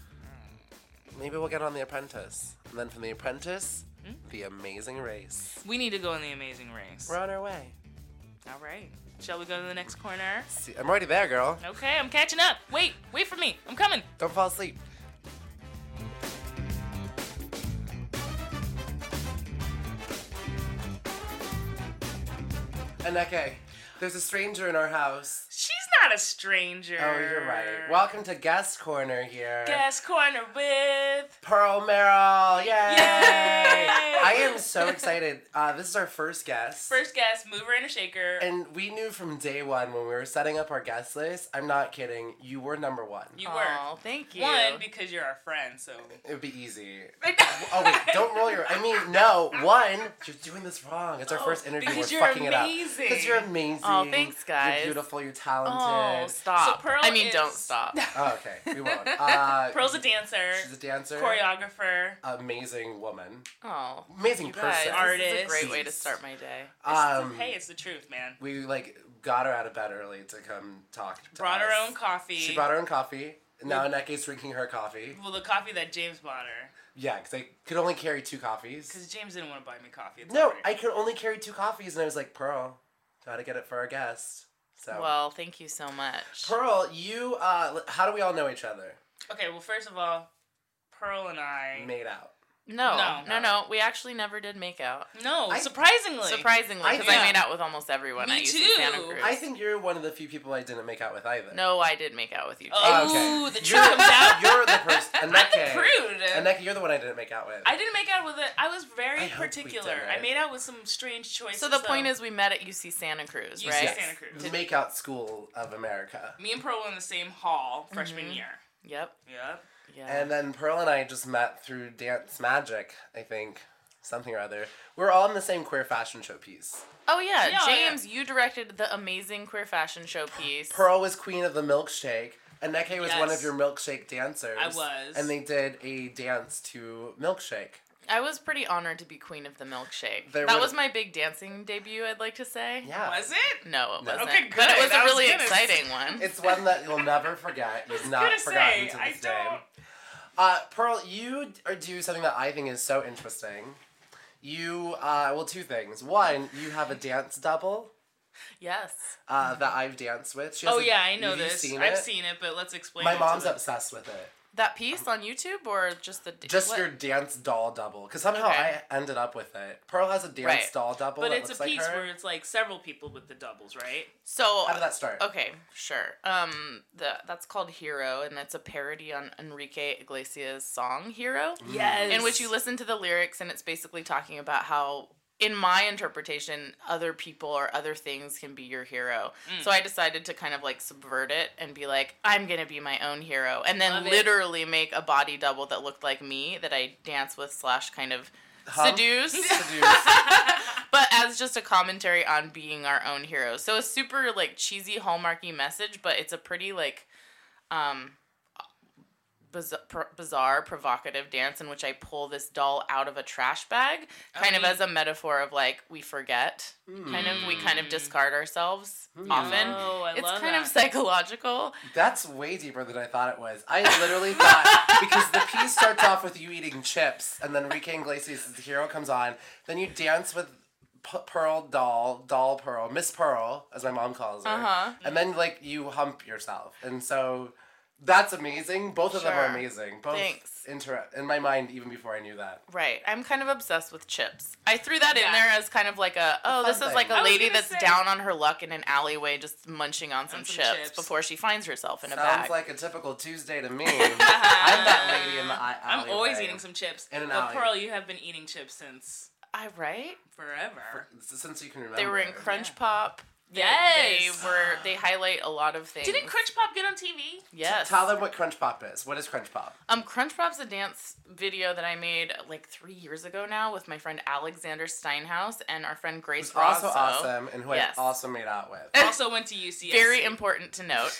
A: Maybe we'll get on The Apprentice, and then from The Apprentice, The Amazing Race.
B: We need to go in The Amazing Race.
A: We're on our way.
B: All right. Shall we go to the next corner?
A: See, I'm already there, girl.
B: Okay, I'm catching up. Wait for me. I'm coming.
A: Don't fall asleep. Aneke, there's a stranger in our house.
B: She's not a stranger.
A: Oh, you're right. Welcome to Guest Corner here.
B: Guest Corner with...
A: Pearl Merrill. Yay! I am so excited. This is our first guest.
B: First guest, mover and a shaker.
A: And we knew from day one when we were setting up our guest list, I'm not kidding, you were number one.
B: You were.
C: Oh, thank you.
B: One, because you're our friend, so...
A: It would be easy. Oh, wait, don't roll your... I mean, no. One, you're doing this wrong. It's our first interview.
B: Because
A: we're
B: you're
A: fucking
B: amazing.
A: It up. Because you're amazing.
C: Oh, thanks, guys.
A: You're beautiful. You're talented.
C: Oh, stop.
B: So Pearl
C: don't stop.
A: Oh, okay. We won't.
B: Pearl's a dancer.
A: She's a dancer.
B: Choreographer.
A: Amazing woman.
C: Oh.
A: Amazing person.
B: Artist.
C: This is a great way to start my day.
B: Hey, it's the truth, man.
A: We, got her out of bed early to come talk to
B: Brought
A: us.
B: her own coffee.
A: She brought her own coffee. Now Aneke's drinking her coffee.
B: Well, the coffee that James bought her.
A: Yeah, because I could only carry 2 coffees.
B: Because James didn't want to buy me coffee.
A: No, I could only carry 2 coffees, and I was like, Pearl, gotta get it for our guest. So.
C: Well, thank you so much.
A: Pearl, you, how do we all know each other?
B: Okay, well, first of all, Pearl and I...
A: Made out.
C: No. We actually never did make out.
B: No, surprisingly.
C: Because I made out with almost everyone at UC Santa Cruz.
A: I think you're one of the few people I didn't make out with either.
C: No, I did make out with you too.
B: Oh, okay. The truth comes out.
A: You're the person.
B: I'm the prude.
A: Aneka, you're the one I didn't make out with.
B: I didn't make out with it. I was very particular. I made out with some strange choices.
C: So the point is we met at UC Santa Cruz, right?
A: UC Santa Cruz. The Makeout School of America.
B: Me and Pearl were in the same hall freshman year.
C: Yep.
A: Yeah. And then Pearl and I just met through Dance Magic, I think. Something or other. We're all in the same queer fashion show piece.
C: Oh, yeah. James, you directed the amazing queer fashion show piece.
A: Pearl was queen of the milkshake. Aneka was one of your milkshake dancers.
B: I was.
A: And they did a dance to Milkshake.
C: I was pretty honored to be queen of the milkshake. That was my big dancing debut, I'd like to say.
A: Yeah.
B: Was it?
C: No, it wasn't.
B: Okay, good.
C: But it was a really exciting one.
A: It's one that you'll never forget. You've not forgotten to this day. Pearl, you do something that I think is so interesting. You, two things. One, you have a dance double.
C: Yes.
A: That I've danced with.
B: I know this. I've seen it, but let's explain
A: My mom's obsessed with it.
C: That piece on YouTube or just the...
A: Just your dance doll double. Because somehow I ended up with it. Pearl has a dance doll double
B: but
A: that
B: it's
A: looks
B: a piece
A: like her.
B: where it's like several people with the doubles, right?
C: So...
A: How did that start?
C: Okay, sure. That's called Hero, and that's a parody on Enrique Iglesias' song, Hero.
B: Yes.
C: In which you listen to the lyrics, and it's basically talking about how... In my interpretation, other people or other things can be your hero. So I decided to kind of like subvert it and be like, I'm going to be my own hero. And then literally make a body double that looked like me that I dance with / kind of seduce. But as just a commentary on being our own hero. So a super like cheesy Hallmarky message, but it's a pretty like bizarre, provocative dance in which I pull this doll out of a trash bag, kind of as a metaphor of like we forget, we kind of discard ourselves often.
B: Oh, I
C: it's
B: love
C: kind
B: that.
C: of psychological.
A: That's way deeper than I thought it was. I literally thought, because the piece starts off with you eating chips, and then Enrique Iglesias' Hero comes on, then you dance with Pearl doll Pearl, Miss Pearl, as my mom calls her, and then like you hump yourself, and so... That's amazing. Both of them are amazing. Both
C: Thanks.
A: In my mind, even before I knew that.
C: Right. I'm kind of obsessed with chips. I threw that in there as kind of like this is like a lady that's down on her luck in an alleyway just munching on some chips before she finds herself in a bag.
A: Sounds like a typical Tuesday to me. I'm that lady in the alleyway.
B: I'm always eating some chips.
A: In an alley.
B: Pearl, you have been eating chips since... Forever.
A: Since you can remember.
C: They were in Crunch Pop.
B: Yes.
C: They highlight a lot of things.
B: Didn't Crunch Pop get on TV?
C: Yes.
A: Tell them what Crunch Pop is. What is Crunch Pop?
C: Crunch Pop's a dance video that I made like 3 years ago now with my friend Alexander Steinhaus and our friend Grace Ross.
A: Also awesome, and who I also made out with.
B: Also went to UCSC.
C: Very important to note.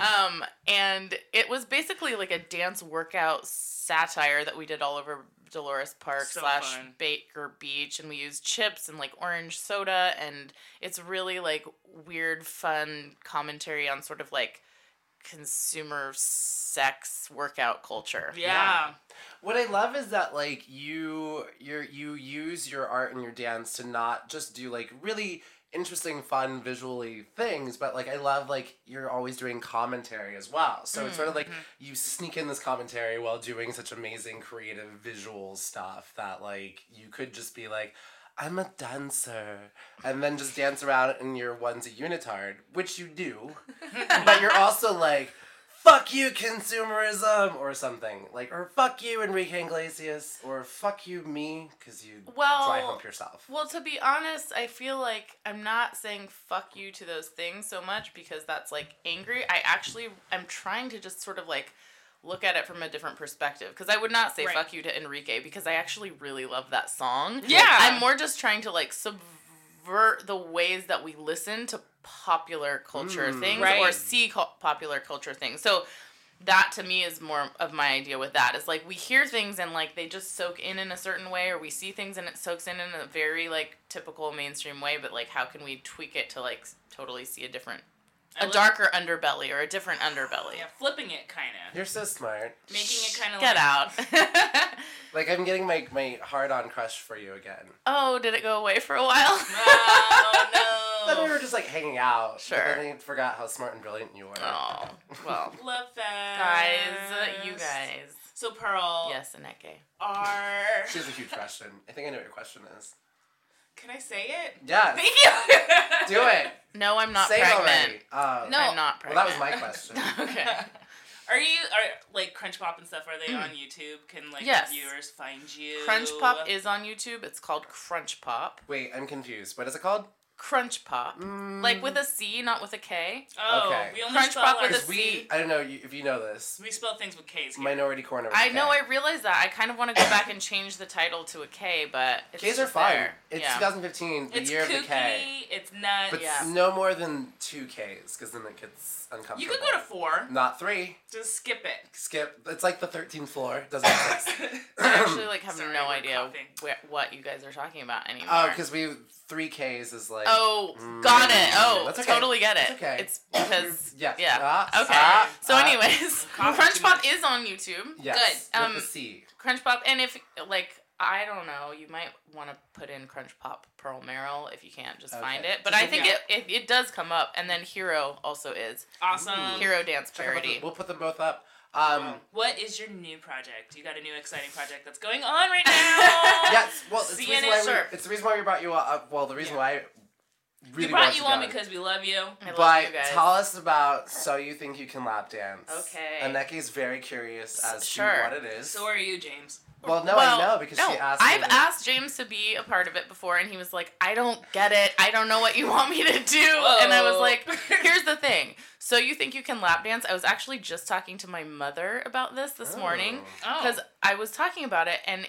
C: And it was basically like a dance workout satire that we did all over Dolores Park / Baker Beach, and we used chips and like orange soda, and it's really like weird, fun commentary on sort of like consumer sex workout culture.
B: Yeah.
A: What I love is that like you use your art and your dance to not just do like really interesting, fun, visually things, but like I love like you're always doing commentary as well. So it's sort of like you sneak in this commentary while doing such amazing creative visual stuff that like you could just be like, I'm a dancer, and then just dance around in your onesie unitard, which you do, but you're also like, fuck you, consumerism, or something. Like, or fuck you, Enrique Iglesias, or fuck you, me, because you dry hump yourself.
C: Well, to be honest, I feel like I'm not saying fuck you to those things so much because that's, like, angry. I'm trying to just sort of, like, look at it from a different perspective. Because I would not say fuck you to Enrique because I actually really love that song.
B: Yeah!
C: I'm more just trying to, like, subvert the ways that we listen to popular culture things or see popular culture things. So that to me is more of my idea with that. It's like we hear things and like they just soak in a certain way, or we see things and it soaks in a very like typical mainstream way, but like how can we tweak it to like totally see a darker underbelly or a different underbelly.
B: Yeah, flipping it kind of.
A: You're so smart.
B: Making it kind of
C: Get out.
A: Like I'm getting my hard-on crush for you again.
C: Oh, did it go away for a while?
B: Oh, no.
A: Then we were just like hanging out.
C: Sure.
A: But then I forgot how smart and brilliant you were.
C: Oh, well.
B: Love that.
C: Guys, you guys.
B: So, Pearl.
C: Yes, Aneke.
B: She
A: has a huge question. I think I know what your question is.
B: Can I say it?
A: Yes.
B: Thank you.
A: Do it.
C: No, I'm not
A: say
C: pregnant.
A: It already.
C: No, I'm not pregnant.
A: Well, that was my question.
C: Okay.
B: Are like Crunch Pop and stuff, are they on YouTube? Can like viewers find you?
C: Crunch Pop is on YouTube. It's called Crunch Pop.
A: Wait, I'm confused. What is it called?
C: Crunch Pop. Like with a C, not with a K.
B: Oh,
A: okay.
B: We only
C: Crunch
B: spell
C: Pop with a
A: C. I don't know if you know this.
B: We spell things with K's here.
A: Minority Corner with
C: I
A: a K.
C: know, I realize that. I kind of want to go back and change the title to a K, but it's
A: K's are fine.
C: there.
A: It's 2015, the year
B: kooky,
A: of the K.
B: It's nuts.
A: But no more than 2 Ks, because then it gets uncomfortable.
B: You could go to 4.
A: Not 3.
B: Just skip it.
A: Skip. It's like the 13th floor. Doesn't exist.
C: I actually have
B: Sorry,
C: no idea what you guys are talking about anymore. Oh,
A: because 3 Ks is like...
C: Oh, got it. Oh,
A: that's okay.
C: Totally get it.
A: It's okay.
C: It's because...
A: Yeah.
C: Okay. So anyways, Crunch Pop is on YouTube.
A: Yes.
C: Good.
A: With the C.
C: Crunch Pop, and if, I don't know, you might want to put in Crunch Pop Pearl Merrill if you can't just find it. But I think it does come up, and then Hero also is.
B: Awesome.
C: Hero Dance Parody.
A: We'll put them both up.
B: What is your new project? You got a new exciting project that's going on right now.
A: Yes. Well, it's the reason why we brought you up. Well, the reason why I really
B: we brought you on because we love you.
C: I love you guys.
A: Tell us about So You Think You Can Lap Dance.
C: Okay.
A: Aneke's very curious as to what it is.
B: So are you, James.
A: Well, I know because she asked me.
C: I've asked James to be a part of it before, and he was like, I don't get it. I don't know what you want me to do. Whoa. And I was like, here's the thing. So You Think You Can Lap Dance? I was actually just talking to my mother about this morning. Because I was talking about it, and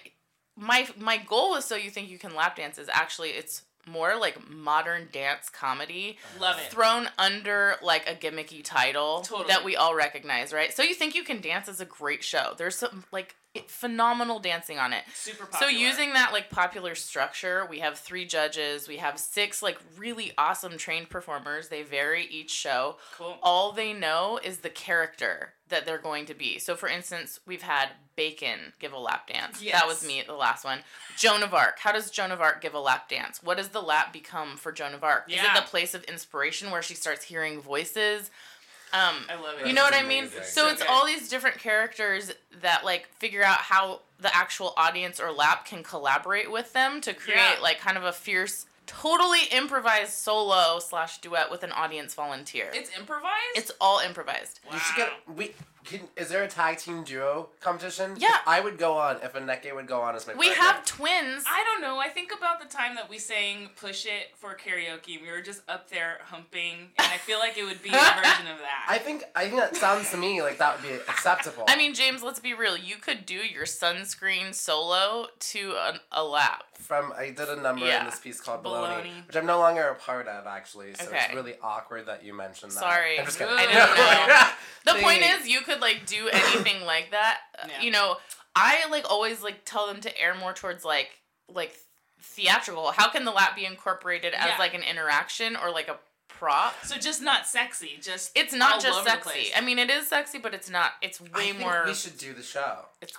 C: my goal with So You Think You Can Lap Dance is actually, it's more like modern dance comedy.
B: Love it.
C: Thrown under like a gimmicky title that we all recognize, right? So You Think You Can Dance is a great show. There's some like phenomenal dancing on it.
B: Super popular.
C: So using that like popular structure, we have 3 judges, we have 6 like really awesome trained performers. They vary each show.
B: Cool.
C: All they know is the character that they're going to be. So for instance, we've had Bacon give a lap dance.
B: Yes.
C: That was me at the last one. Joan of Arc. How does Joan of Arc give a lap dance? What does the lap become for Joan of Arc?
B: Yeah.
C: Is it the place of inspiration where she starts hearing voices?
B: I love it.
C: You know what I mean? So it's all these different characters that like figure out how the actual audience or lap can collaborate with them to create like kind of a fierce, totally improvised solo / duet with an audience volunteer.
B: It's improvised?
C: It's all improvised.
A: Wow. You should is there a tag team duo competition?
C: Yeah.
A: I would go on if Aneke would go on as my partner.
C: We have twins.
B: I don't know. I think about the time that we sang Push It for karaoke. We were just up there humping, and I feel like it would be a version of that.
A: I think that sounds to me like that would be acceptable.
C: I mean, James, let's be real. You could do your sunscreen solo to a lap.
A: I did a number in this piece called Baloney, which I'm no longer a part of, actually. So it's really awkward that you mentioned that.
C: Sorry.
A: I'm just kidding.
C: I didn't know. The point is, you could like do anything like that.
B: Yeah.
C: You know, I like always like tell them to air more towards like theatrical. How can the lap be incorporated as like an interaction or like a prop?
B: So just not sexy.
C: It's not just sexy. I mean, it is sexy, but it's not. It's way more.
A: We should do the show.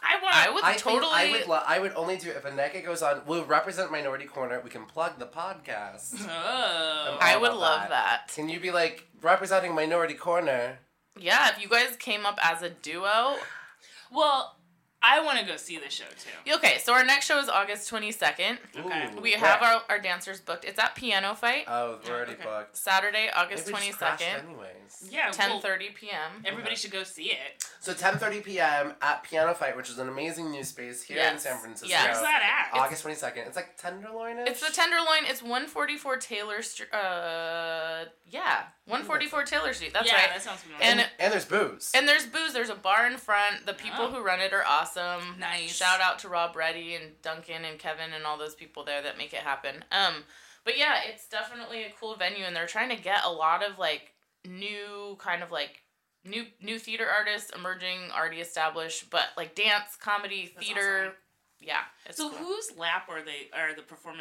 C: I
A: would only do it if Aneke goes on. We'll represent Minority Corner. We can plug the podcast.
B: Oh,
C: I would love that.
A: Can you be like representing Minority Corner?
C: Yeah, if you guys came up as a duo.
B: Well, I want to go see the show too.
C: Okay, so our next show is August 22nd.
B: Okay.
C: We have our dancers booked. It's at Piano Fight.
A: Oh, we're already booked.
C: Saturday, August
A: Maybe
C: 22nd.
A: Anyways.
B: Yeah.
C: 10:30 p.m.
B: Everybody should go see it.
A: So 10:30 p.m. at Piano Fight, which is an amazing new space here in San Francisco.
C: Yes.
B: Where's that at?
A: August 22nd. It's like Tenderloin-ish?
C: It's the Tenderloin. It's 144 Taylor Street. 144 Taylor Street. That's right.
B: Yeah, that sounds familiar.
A: And there's booze.
C: And there's booze. There's a bar in front. The people who run it are awesome.
B: Nice.
C: Shout out to Rob Reddy and Duncan and Kevin and all those people there that make it happen. But yeah, it's definitely a cool venue, and they're trying to get a lot of like new kind of like new theater artists, emerging, already established, but like dance, comedy, theater.
B: Awesome.
C: Yeah.
B: So
C: cool.
B: whose lap are the performers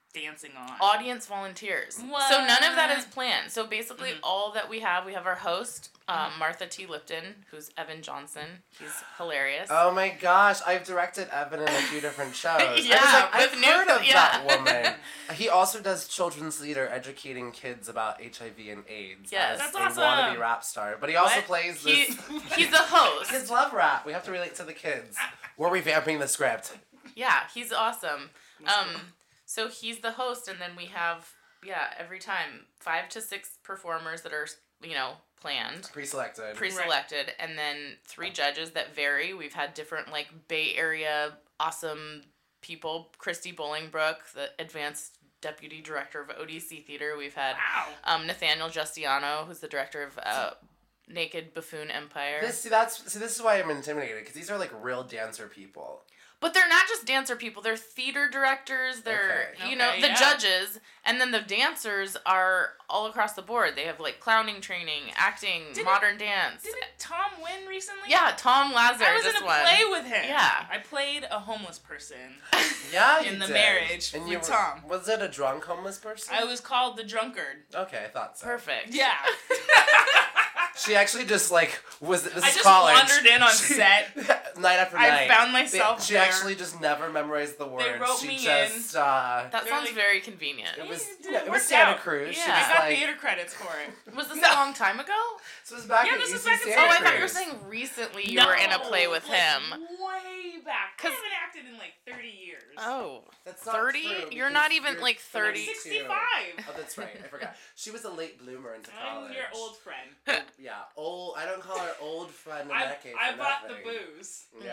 B: dancing on?
C: Audience volunteers. What? So none of that is planned. So basically all that we have our host, Martha T. Lipton, who's Evan Johnson. He's hilarious.
A: Oh my gosh, I've directed Evan in a few different shows.
C: I've
A: heard of that woman. He also does children's theater educating kids about HIV and AIDS.
C: Yes,
B: that's
A: awesome. Wannabe rap star. But he also plays this...
C: He's a host.
A: Kids love rap. We have to relate to the kids. We're revamping the script.
C: Yeah, he's awesome. So he's the host, and then we have, every time 5 to 6 performers that are, planned.
A: Pre-selected.
C: Right. And then 3 judges that vary. We've had different, Bay Area awesome people. Christy Bolingbrook, the advanced deputy director of ODC Theater. We've had Nathaniel Justiano, who's the director of Naked Buffoon Empire.
A: This is why I'm intimidated, because these are, real dancer people.
C: But they're not just dancer people. They're theater directors. They're, the judges. And then the dancers are all across the board. They have, clowning training, acting, modern dance.
B: Didn't Tom win recently?
C: Yeah, Tom Lazar.
B: I was in a play with him.
C: Yeah.
B: I played a homeless person.
A: Yeah,
B: in the marriage with Tom.
A: Was it a drunk homeless person?
B: I was called the drunkard.
A: Okay, I thought so.
C: Perfect.
B: Yeah.
A: She actually just was. This
B: I
A: is
B: just
A: college.
B: wandered in on set.
A: Night after night.
B: I found myself
A: She
B: there.
A: actually just never memorized the words.
B: They wrote
A: she
B: me
A: just,
B: in.
C: That sounds very convenient.
A: It was Santa Cruz.
C: Yeah.
A: She
B: I got theater credits for it.
C: Was this a long time ago?
A: So it was back in
B: this
A: UC
B: was back in
A: Santa
C: I
A: Cruz.
C: thought you were saying recently you were in a play with him.
B: Way back. I haven't acted in 30 years.
C: Oh.
A: That's not
C: 30?
A: true,
C: You're not even 30.
B: I'm 65.
A: Oh, that's right. I forgot. She was a late bloomer into college.
B: I'm your old friend.
A: Yeah, old. I don't call her old friend.
B: I bought the booze.
A: Yeah.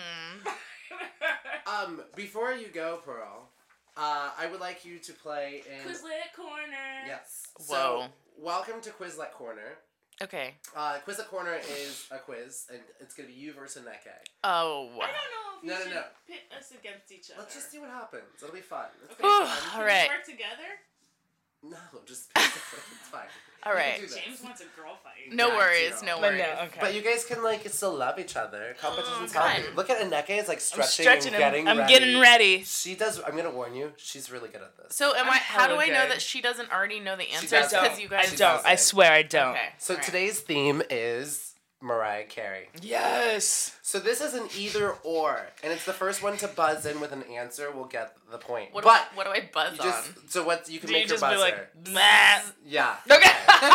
C: Mm-hmm.
A: Before you go, Pearl, I would like you to play in
B: Quizlet Corner.
A: Yes.
C: Whoa.
A: So, welcome to Quizlet Corner.
C: Okay.
A: Quizlet Corner is a quiz, and it's gonna be you versus Neke.
C: Oh.
B: I don't know if we should pit us against each other.
A: Let's just see what happens. It'll be fun. It's
B: Okay.
A: gonna be fun.
C: All right.
B: Can we work together?
A: No, just it's fine.
C: All right.
B: James wants a girl fight.
C: No worries. No worries.
B: Okay.
A: But you guys can still love each other. Competition's
C: fine.
A: healthy. Look at Neke. It's stretching and getting
B: I'm
A: ready.
B: getting ready.
A: She does. I'm gonna warn you. She's really good at this.
C: So how do I know
B: good.
C: that she doesn't already know the answers?
A: doesn't.
C: Because you guys
A: She doesn't.
B: I swear I don't.
C: Okay.
A: So today's theme is Mariah Carey.
B: Yes.
A: So this is an either or, and it's the first one to buzz in with an answer will get the point.
C: What
A: but
C: do I buzz on?
A: So what you can
B: Do
A: make
B: you
A: your
B: just be
A: buzzer. Yeah.
B: Okay.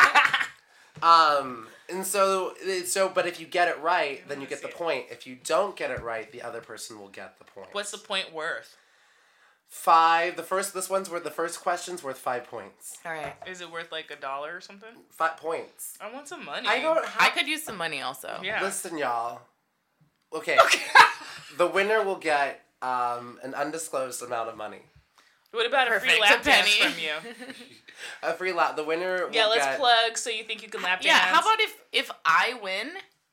A: And so but if you get it right, then you get the point. If you don't get it right, the other person will get the point.
B: What's the point worth?
A: 5. The first question's worth 5 points.
C: All right.
B: Is it worth $1 or something?
A: 5 points.
B: I want some money.
C: I could use some money also.
B: Yeah.
A: Listen, y'all. Okay. The winner will get an undisclosed amount of money.
B: What about a free lap dance from you?
A: A free lap. The winner will
B: let's plug so you think you can lap dance.
C: Yeah, how about if I win,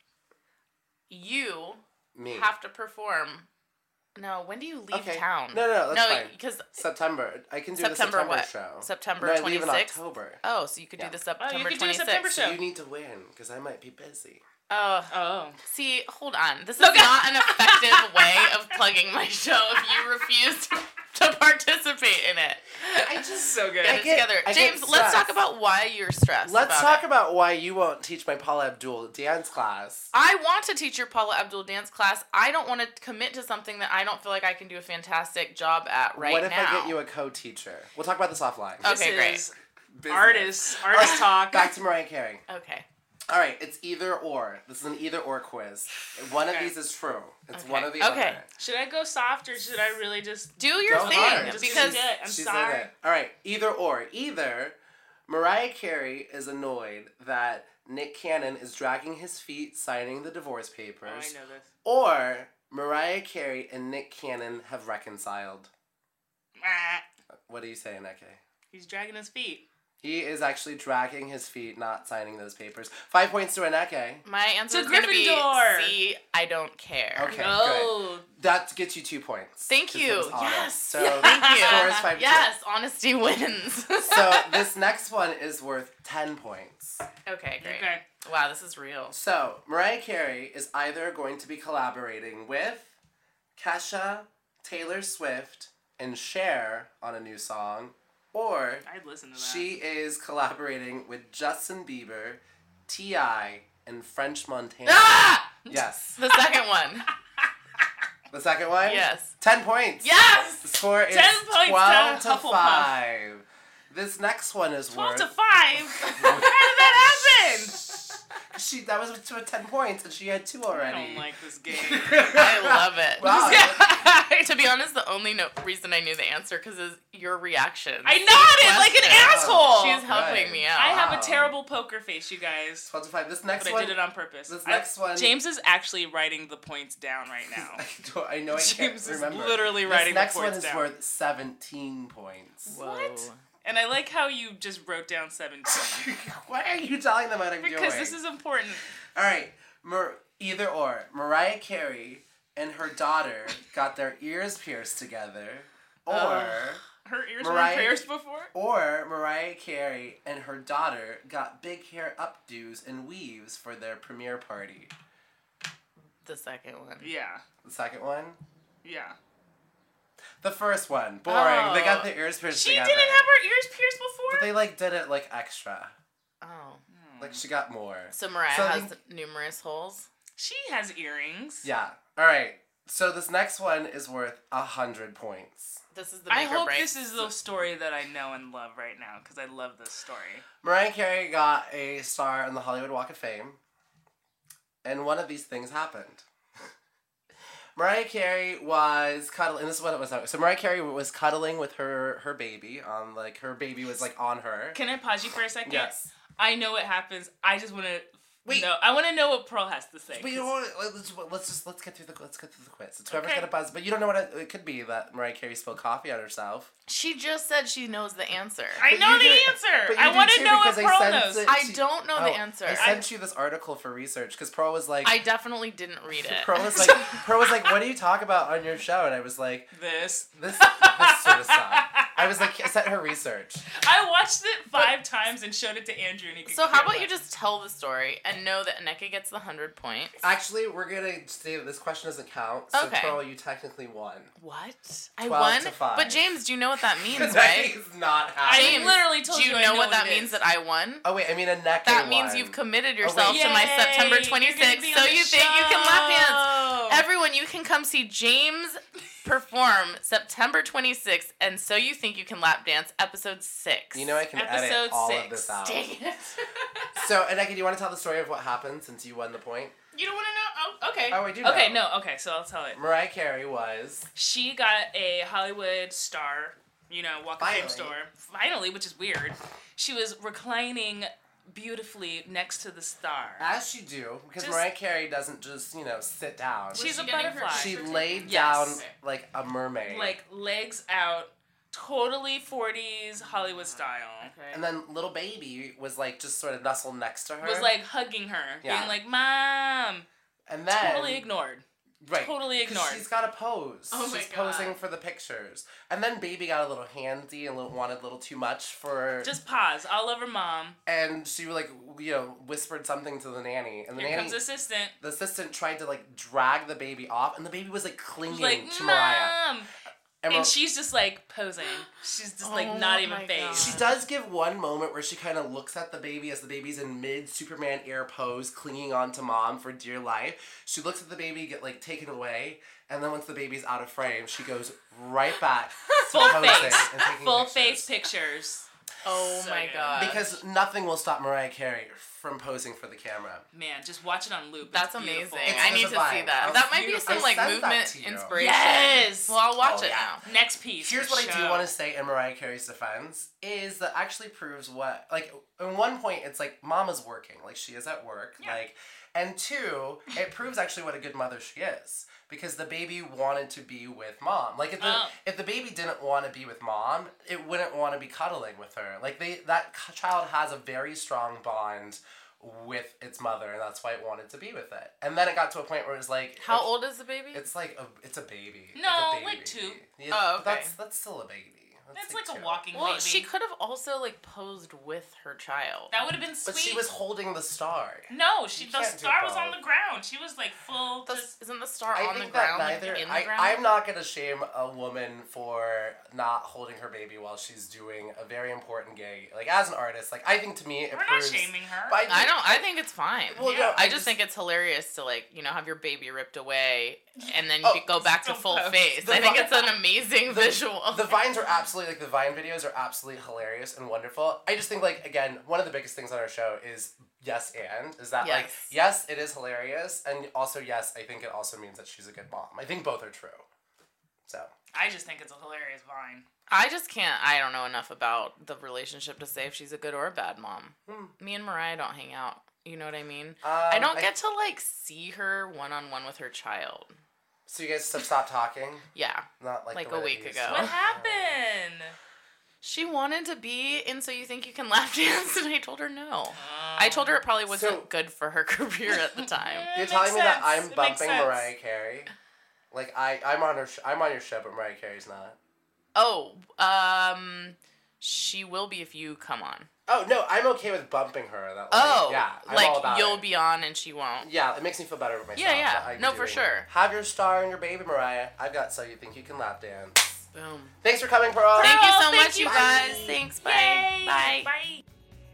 C: you have to perform. No, when do you leave town?
A: No, that's fine.
C: Because
A: September. I can do the September show.
C: September 26th?
A: I leave in October.
C: Oh, so you could do the September 26th.
B: You could do a September show.
A: So you need to win, because I might be busy.
C: Oh. See, hold on. This is not an effective way of plugging my show if you refuse to participate in it.
B: I just so good.
C: Get it together. James, let's talk about why you're stressed.
A: Let's talk about why you won't teach my Paula Abdul dance class.
C: I want to teach your Paula Abdul dance class. I don't want to commit to something that I don't feel like I can do a fantastic job at right now.
A: What if I get you a co-teacher? We'll talk about this offline.
C: Okay, great.
B: Artist talk.
A: Back to Mariah Carey.
C: Okay.
A: All right, it's either or. This is an either or quiz. One of these is true. It's one or the other.
B: Should I go soft or should I really just
C: do your thing?
A: Hard.
C: Because
B: I'm sorry.
A: All right, either or. Either Mariah Carey is annoyed that Nick Cannon is dragging his feet signing the divorce papers.
B: Oh, I know this.
A: Or Mariah Carey and Nick Cannon have reconciled. What do you say, Neke?
B: He's dragging his feet.
A: He is actually dragging his feet, not signing those papers. 5 points to Aneke.
C: My answer is going to be C, I don't care.
A: Okay, good. That gets you 2 points.
C: Thank you. Yes.
A: So
C: thank you.
A: Score is 5-2.
C: Yes, honesty wins.
A: So this next one is worth 10 points.
C: Okay, great.
B: Okay.
C: Wow, this is real.
A: So Mariah Carey is either going to be collaborating with Kesha, Taylor Swift, and Cher on a new song, or
B: I'd listen to that.
A: She is collaborating with Justin Bieber, T.I., and French Montana.
C: Ah!
A: Yes.
C: The second one.
A: The second one?
C: Yes.
A: 10 points.
C: Yes!
A: The score is
B: 10 points
A: 12
B: to
A: to
B: Hufflepuff.
A: 5. This next one is
B: 12
A: worth...
B: to 5? How did that happen?
A: That was to 10 points, and she had 2 already.
B: I don't like this game.
C: I love it.
A: Wow.
C: To be honest, the only reason I knew the answer because is your reaction.
B: I nodded like an asshole.
C: She's helping me out.
B: I have a terrible poker face, you guys.
A: 12 to 5. This next
B: But
A: one...
B: I did it on purpose.
A: This next one...
B: James is actually writing the points down right now.
A: I know I can't
B: James
A: remember.
B: is literally writing the points down.
A: This next one is worth 17 points.
C: Whoa.
B: What? And I like how you just wrote down 17.
A: Why are you telling them what I'm doing?
B: Because this is important.
A: All right, either or. Mariah Carey and her daughter got their ears pierced together, or
B: her ears were pierced before.
A: Or Mariah Carey and her daughter got big hair updos and weaves for their premiere party.
C: The second one.
B: Yeah.
A: The second one.
B: Yeah.
A: The first one, boring. Oh. They got their ears pierced together.
B: She didn't have her ears pierced before?
A: But they did it extra.
C: Oh.
A: Like she got more.
C: So Mariah has numerous holes.
B: She has earrings.
A: Yeah. All right. So this next one is worth 100 points.
C: This is the make
B: I hope
C: or break.
B: this is the story that I know and love right now because I love this story.
A: Mariah Carey got a star on the Hollywood Walk of Fame, and one of these things happened. Mariah Carey was cuddling, and this is what it was. So Mariah Carey was cuddling with her baby on her baby was on her.
B: Can I pause you for a second?
A: Yes.
B: I know what happens. I just want to.
A: Wait.
B: No, I want to know what Pearl has to say.
A: Wait, let's get through the quiz. It's whoever's gonna buzz, but you don't know what it could be that Mariah Carey spilled coffee on herself.
C: She just said she knows the answer.
B: I know the answer. I want to know what Pearl knows.
C: I don't know the answer.
A: I sent you this article for research because Pearl was like.
C: I definitely didn't read it.
A: Pearl was like, what do you talk about on your show? And I was like,
B: this
A: sort of stuff. I was like, I sent her research.
B: I watched it 5 times and showed it to Andrew, and he could.
C: So how about you just tell the story and know that Nneka gets the 100 points?
A: Actually, we're gonna say that this question doesn't count. So
C: okay.
A: Pearl, you technically won.
C: What? I won?
A: 12-5.
C: But James, do you know what that means, right?
A: That is not happening.
B: James, I literally told you.
C: Do you know what that means that I won?
A: Oh wait, I mean Nneka
C: That
A: won.
C: means you've committed yourself to my
B: Yay,
C: September 26th. So you think you can lap dance? Everyone, you can come see James perform September 26th, and So You Think You Can Lap Dance, episode 6.
A: You know I can edit all of this out.
C: Dang it.
A: So, Nneka, do you want to tell the story of what happened since you won the point?
B: You don't want to know? Oh, okay.
A: Oh, I do know.
B: Okay, no, okay, so I'll tell it.
A: Mariah Carey was...
B: She got a Hollywood star, Walk of Fame store. Finally, which is weird. She was reclining beautifully next to the star.
A: As you do, because Mariah Carey doesn't just, sit down.
B: She's a butterfly.
A: She laid down like a mermaid.
B: Like, legs out, totally 40s Hollywood style.
C: Okay.
A: And then little baby was just sort of nestled next to her.
B: Was hugging her, being like, Mom.
A: And then...
B: Totally ignored.
A: Right.
B: Totally ignored.
A: She's got to pose.
C: Oh my
A: She's
C: God.
A: posing for the pictures. And then baby got a little handsy and wanted a little too much for...
B: Just pause. All over Mom.
A: And she whispered something to the nanny. And the
B: Here comes the assistant.
A: The assistant tried to drag the baby off, and the baby was clinging to
B: Mom!
A: Mariah.
B: And she's just posing. She's just not even phased.
A: She does give one moment where she kind of looks at the baby as the baby's in mid Superman air pose, clinging on to Mom for dear life. She looks at the baby get taken away, and then once the baby's out of frame, she goes right back to posing and taking
B: Full
A: pictures.
B: face pictures.
C: Oh my God.
A: Because nothing will stop Mariah Carey from posing for the camera.
B: Man, just watch it on loop.
C: That's
B: it's
C: amazing.
B: I
C: need to see that. That might be some movement inspiration.
B: Yes.
C: Well, I'll watch it now.
B: Next piece.
A: Here's what I do want to say in Mariah Carey's defense is that actually proves what in one point it's Mama's working, she is at work, and 2, it proves actually what a good mother she is. Because the baby wanted to be with Mom. If the baby didn't want to be with Mom, it wouldn't want to be cuddling with her. That child has a very strong bond with its mother, and that's why it wanted to be with it. And then it got to a point where it was
C: how old is the baby?
A: It's it's a baby.
B: No,
A: it's a baby.
B: 2.
A: Yeah,
C: oh, okay.
A: That's still a baby.
B: That's like a walking baby.
C: Well, she could have also like posed with her child.
B: That would have been sweet.
A: But she was holding the star.
B: No, the star was on the ground. She was like full.
C: Isn't the star on the ground?
A: I'm not gonna shame a woman for not holding her baby while she's doing a very important gig. Like as an artist, like I think to me,
B: we're not shaming her.
C: I think it's fine.
A: Well, yeah,
C: I just think it's hilarious to like have your baby ripped away and then go back to full face. I think it's an amazing visual.
A: The Vines are absolutely, like, the Vine videos are absolutely hilarious and wonderful. I just think, like, again, one of the biggest things on our show is yes, like, yes, it is hilarious, and also, yes, I think it also means that she's a good mom. I think both are true. So.
B: I just think it's a hilarious Vine.
C: I don't know enough about the relationship to say if she's a good or a bad mom. Me and Mariah don't hang out. You know what I mean? I don't get to, like, see her one-on-one with her child.
A: So you guys stopped talking?
C: Yeah.
A: Not like
C: a week ago.
B: What happened?
C: She wanted to be in So You Think You Can Lap Dance, and I told her no. I told her it probably wasn't good for her career at the time.
A: You're telling me that I'm bumping Mariah Carey? Like, I'm on your show, but Mariah Carey's not.
C: Oh, she will be if you come on.
A: Oh, no, I'm okay with bumping her. Yeah, I'm all about
C: you'll be on and she won't.
A: Yeah, it makes me feel better with myself.
C: Yeah. No, for sure.
A: Have your star and your baby, Mariah. I've got So You Think You Can Lap Dance.
C: Boom.
A: Thanks for coming, Pearl.
C: Thank you so much, you guys. Thanks. Bye.
B: Yay.
C: Bye.
B: Bye.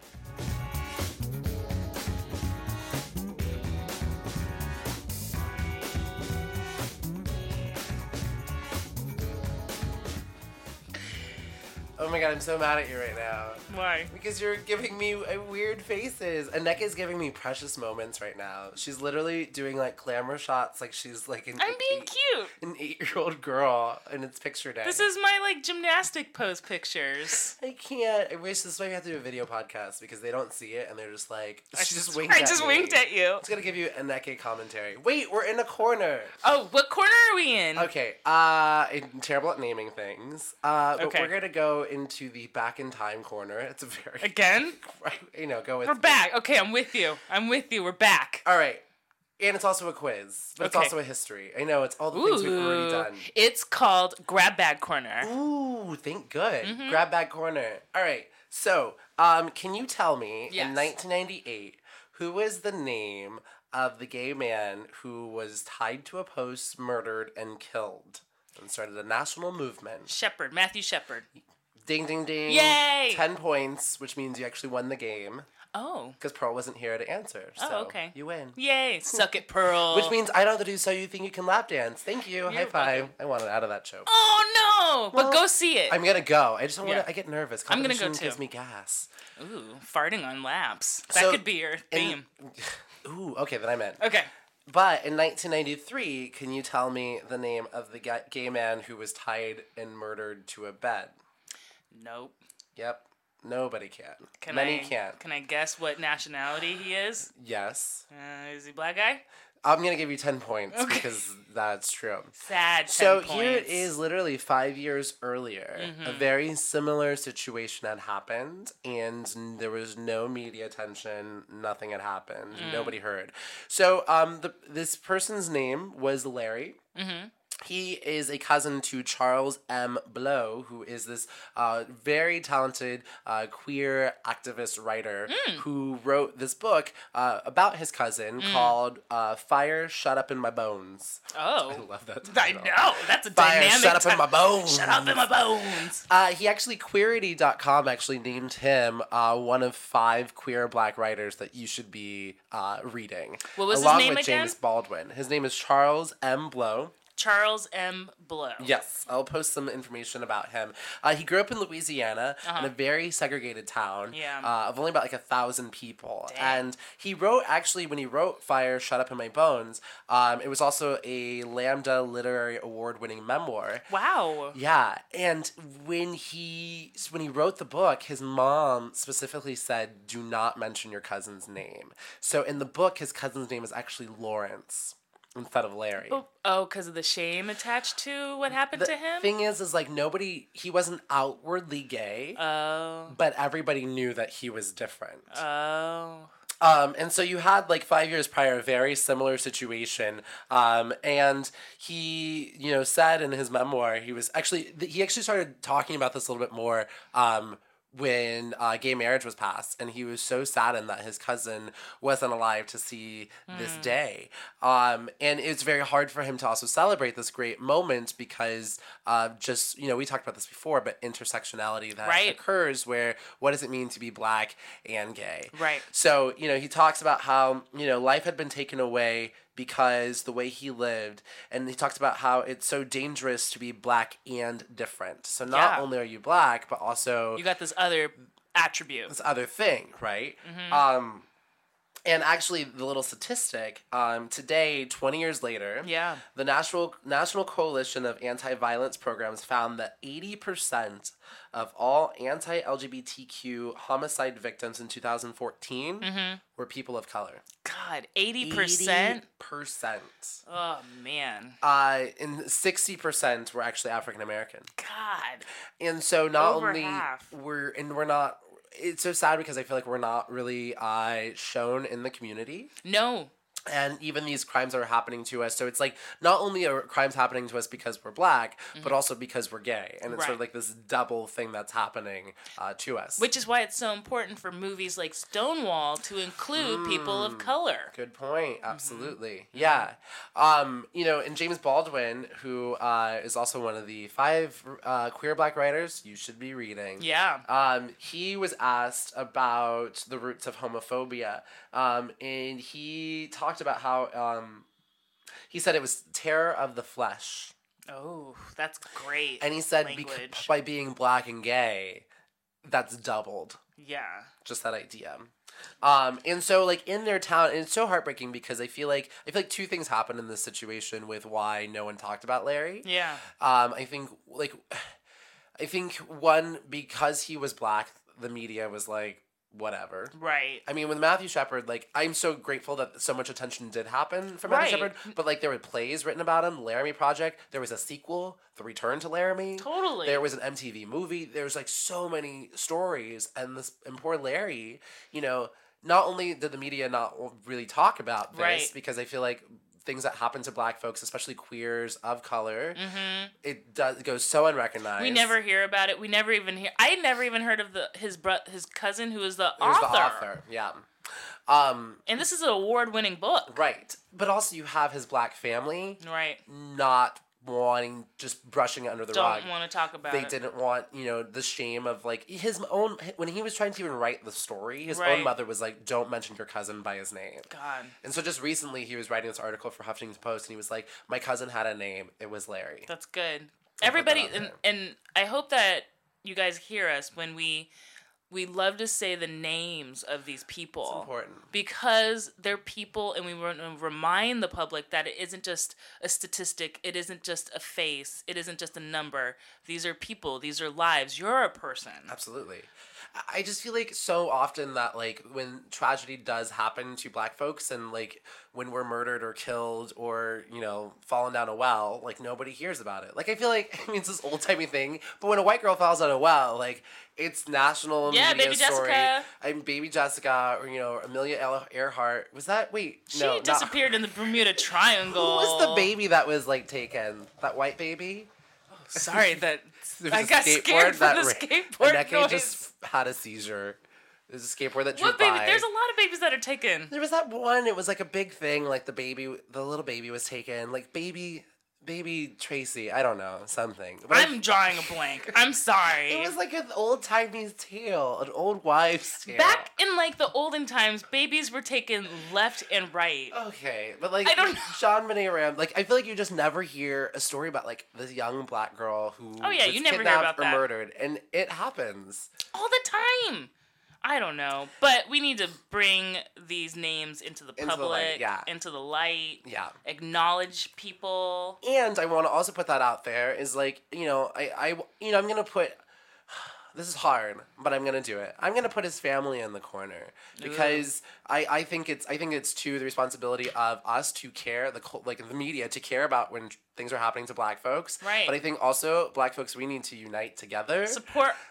A: Oh my god, I'm so mad at you right now.
B: Why?
A: Because you're giving me weird faces. Anneka is giving me precious moments right now. She's literally doing like glamour shots like she's like
B: I'm being cute.
A: An 8-year-old girl, and it's picture day.
B: This is my like gymnastic pose pictures.
A: I can't. I wish this is why we have to do a video podcast because they don't see it and they're just like, she just winked
B: I
A: at
B: just
A: me.
B: winked at you.
A: It's gonna give you Anneka commentary. Wait, we're in a corner.
B: Oh, what corner are we in?
A: Okay, I'm terrible at naming things. But
B: Okay.
A: we're gonna go into the back in time corner. It's a very
B: Again?
A: Go with
B: We're back. Okay, I'm with you. We're back.
A: All right. And it's also a quiz, but it's also a history. I know, it's all the things we've already done.
B: It's called Grab Bag Corner.
A: Ooh, think good. Grab Bag Corner. All right. So, can you tell me, in 1998, who was the name of the gay man who was tied to a post, murdered, and killed, and started a national movement?
B: Shepard. Matthew Shepard.
A: Ding, ding, ding.
B: Yay!
A: 10 points, which means you actually won the game.
B: Oh.
A: Because Pearl wasn't here to answer. So
B: okay.
A: You win.
B: Yay. Suck it, Pearl.
A: Which means I don't have to do So You Think You Can Lap Dance. Thank you. High five.
B: welcome.
A: I wanted out of that show.
B: Oh, no. But go see it.
A: I'm going to go. I just don't want to. I get nervous.
B: I'm going to go,
A: Competition
B: too.
A: gives me gas.
B: Ooh, farting on laps. That could be your theme.
A: Ooh, okay, then I'm in.
B: Okay.
A: But in 1993, can you tell me the name of the gay man who was tied and murdered to a bed?
B: Nope.
A: Yep. Nobody can.
B: Many
A: can't.
B: Can I guess what nationality he is?
A: Yes.
B: Is he a black guy?
A: I'm going to give you 10 points because that's true.
B: Sad 10
A: So
B: points.
A: here it is, literally 5 years earlier. A very similar situation had happened, and there was no media attention. Nothing had happened. Nobody heard. So this person's name was Larry. He is a cousin to Charles M. Blow, who is this very talented queer activist writer who wrote this book about his cousin called Fire Shut Up in My Bones.
B: Oh.
A: I love that
B: I
A: title.
B: know. That's a
A: Fire
B: dynamic
A: Shut Up in My Bones.
B: Shut up in my bones.
A: He actually, Queerity.com actually named him one of 5 queer black writers that you should be reading.
B: What was his
A: along
B: name
A: with
B: again?
A: James Baldwin. His name is Charles M. Blow.
B: Charles M. Blow.
A: Yes, I'll post some information about him. He grew up in Louisiana in a very segregated town of only about like 1,000 people.
B: Damn.
A: And he wrote, actually, when he wrote Fire Shut Up in My Bones, it was also a Lambda Literary Award-winning memoir.
B: Wow.
A: Yeah, and when he wrote the book, his mom specifically said, do not mention your cousin's name. So in the book, his cousin's name is actually Lawrence instead of Larry.
B: Oh, because of the shame attached to what happened to him?
A: The thing is like he wasn't outwardly gay, but everybody knew that he was different.
B: Oh.
A: And so you had like 5 years prior a very similar situation, and he, said in his memoir he actually started talking about this a little bit more when gay marriage was passed, and he was so saddened that his cousin wasn't alive to see this day. And it's very hard for him to also celebrate this great moment because just, we talked about this before, but intersectionality that occurs where what does it mean to be black and gay?
B: Right.
A: So, he talks about how, life had been taken away because the way he lived, and he talks about how it's so dangerous to be black and different. So not only are you black, but also
B: you got this other attribute,
A: this other thing, right? And actually, the little statistic, today, 20 years later, the National Coalition of Anti-Violence Programs found that 80% of all anti-LGBTQ homicide victims in 2014 were people of color.
B: God, 80%?
A: 80%.
B: Oh, man.
A: And 60% were actually African American.
B: God.
A: And so not
B: Over
A: only
B: half.
A: we're not, it's so sad because I feel like we're not really shown in the community.
B: No.
A: And even these crimes are happening to us. So it's like, not only are crimes happening to us because we're black, but also because we're gay. And it's sort of like this double thing that's happening to us.
B: Which is why it's so important for movies like Stonewall to include people of color.
A: Good point. Absolutely. Yeah. And James Baldwin, who is also one of the 5 queer black writers you should be reading.
B: Yeah.
A: He was asked about the roots of homophobia. And he talked about how he said it was terror of the flesh.
B: Oh, that's great.
A: And he said by being black and gay, that's doubled.
B: Yeah.
A: Just that idea. And so like in their town, and it's so heartbreaking because I feel like 2 things happened in this situation with why no one talked about Larry.
B: Yeah.
A: I think one, because he was black, the media was like, whatever.
B: Right.
A: I mean, with Matthew Shepard, like, I'm so grateful that so much attention did happen for Matthew Shepard, but, like, there were plays written about him, Laramie Project, there was a sequel, The Return to Laramie.
B: Totally.
A: There was an MTV movie, there's, like, so many stories, and poor Larry, not only did the media not really talk about this, because I feel like things that happen to black folks, especially queers of color, it goes so unrecognized.
B: We never hear about it. I never even heard of his cousin who is the author.
A: Who's the author, yeah.
B: And this is an award-winning book.
A: Right. But also you have his black family.
B: Right.
A: Not just brushing it under the rug.
B: Don't want to talk about
A: it. They
B: didn't
A: want, the shame of, like, his own, when he was trying to even write the story, his own mother was like, don't mention your cousin by his name.
B: God.
A: And so just recently he was writing this article for Huffington Post and he was like, my cousin had a name. It was Larry.
B: That's good. Everybody, and I hope that you guys hear us when we love to say the names of these people.
A: It's important.
B: Because they're people, and we want to remind the public that it isn't just a statistic, it isn't just a face, it isn't just a number. These are people, these are lives. You're a person.
A: Absolutely. I just feel like so often that, like, when tragedy does happen to black folks and, like, when we're murdered or killed or, fallen down a well, like, nobody hears about it. Like, I feel like, it's this old-timey thing, but when a white girl falls down a well, like, it's national media
B: Baby
A: story.
B: Jessica.
A: Baby Jessica or, Amelia Earhart. Was that,
B: She disappeared in the Bermuda Triangle.
A: Who was the baby that was, like, taken? That white baby?
B: Sorry, I got scared from the skateboard
A: Anneke
B: noise.
A: just had a seizure. There's a skateboard that
B: drove
A: by.
B: There's a lot of babies that are taken.
A: There was that one. It was like a big thing. Like the little baby was taken. Like baby Tracy. I don't know, something. But
B: I'm drawing a blank. I'm sorry.
A: It was like an old timey tale, an old wives' tale.
B: Back in like the olden times, babies were taken left and right.
A: Okay, but like
B: I don't know.
A: JonBenét Ramsey, like I feel like you just never hear a story about like this young black girl who was
B: you never
A: kidnapped
B: hear about
A: or
B: that.
A: murdered, and it happens
B: all the time. I don't know, but we need to bring these names into the public, into the light, acknowledge people.
A: And I want to also put that out there is like, I'm going to put, this is hard, but I'm going to do it. I'm going to put his family in the corner because I think it's to the responsibility of us to care, the media to care about when things are happening to black folks.
B: Right.
A: But I think also black folks, we need to unite together.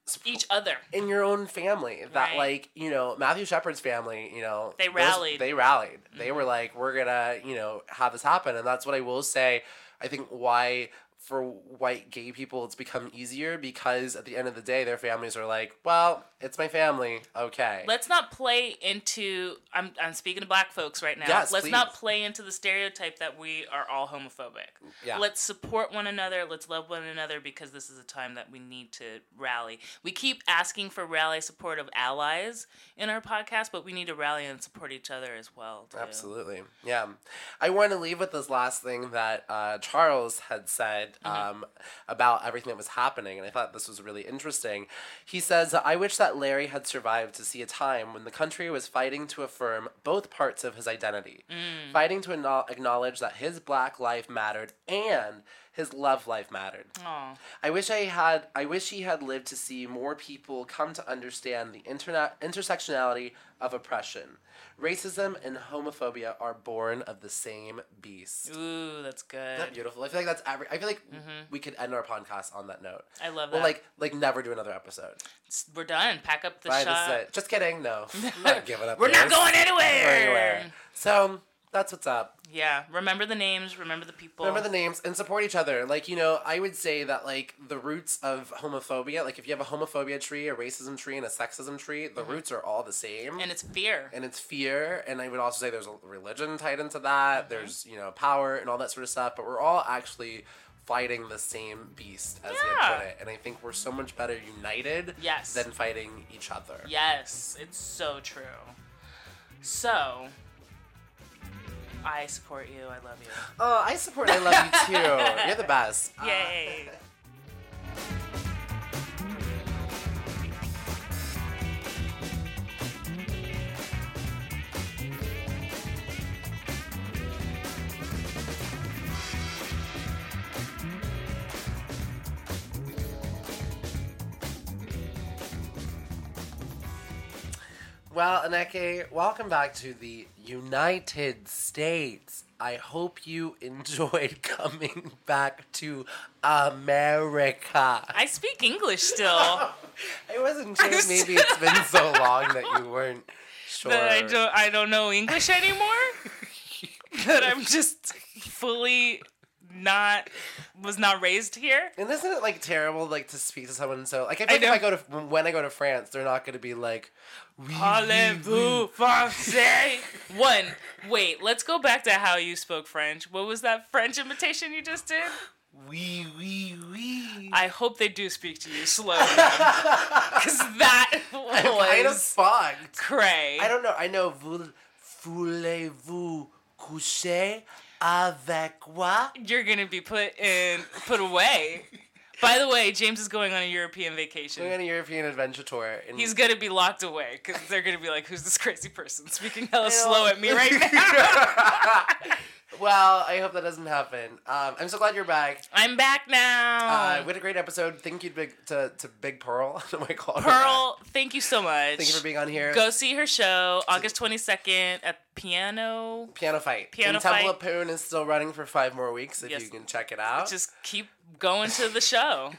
B: each other
A: in your own family. That like, you know, Matthew Shepard's family, you know,
B: they rallied.
A: Mm-hmm. They were like, we're gonna, you know, have this happen. And that's what I will say. I think why for white gay people it's become easier, because at the end of the day their families are like, well, it's my family, okay.
B: Let's not play into, I'm speaking to black folks right now.
A: Yes,
B: let's
A: please.
B: not play into the stereotype that we are all homophobic.
A: Yeah.
B: Let's support one another, let's love one another, because this is a time that we need to rally. We keep asking for rally support of allies in our podcast, but we need to rally and support each other as well, too.
A: Absolutely. Yeah. I want to leave with this last thing that Charles had said about everything that was happening, and I thought this was really interesting. He says, I wish that Larry had survived to see a time when the country was fighting to affirm both parts of his identity, fighting to acknowledge that his black life mattered and his love life mattered.
B: Aww.
A: I wish he had lived to see more people come to understand the intersectionality of oppression. Racism and homophobia are born of the same beast.
B: Ooh, that's good.
A: Isn't that beautiful? I feel like I feel like we could end our podcast on that note.
B: I love that.
A: Well, like never do another episode.
B: We're done. Pack up the
A: Fine,
B: shot.
A: this is it. Just kidding. No, I'm not giving up.
B: We're not going anywhere.
A: So that's what's up.
B: Yeah, remember the names, remember the people.
A: Remember the names and support each other. Like, you know, I would say that, like, the roots of homophobia, like, if you have a homophobia tree, a racism tree, and a sexism tree, the roots are all the same.
B: And it's fear.
A: And I would also say there's a religion tied into that. There's, you know, power and all that sort of stuff. But we're all actually fighting the same beast, as he had put it. And I think we're so much better united than fighting each other.
B: Yes, it's so true. So... I support you. I love you.
A: Oh, I support and I love you too. You're the best.
B: Yay.
A: Well, Aneke, welcome back to the United States. I hope you enjoyed coming back to America.
B: I speak English still.
A: I wasn't sure. Maybe it's been so long that you weren't sure.
B: That I don't know English anymore? That I'm just fully was not raised here?
A: And isn't it, like, terrible, like, to speak to someone so... Like, I feel like when I go to France, they're not going to be like...
B: Parlez-vous français? Wait, let's go back to how you spoke French. What was that French imitation you just did?
A: Oui.
B: I hope they do speak to you slowly. Because that was...
A: I'm kind of fogged.
B: Cray.
A: I don't know. I know... Voulez-vous coucher avec moi?
B: You're going to be put away. By the way, James is going on a European vacation.
A: Going on a European adventure tour.
B: He's going to be locked away because they're going to be like, who's this crazy person speaking hella slow at me right now?
A: Well, I hope that doesn't happen. I'm so glad you're back.
B: I'm back now.
A: We had a great episode. Thank you to Big Pearl. I don't know call her
B: Pearl, thank you so much.
A: Thank you for being on here.
B: Go see her show, August 22nd at Piano
A: Fight. Temple of Poon is still running for 5 more weeks if you can check it out.
B: Just keep going to the show.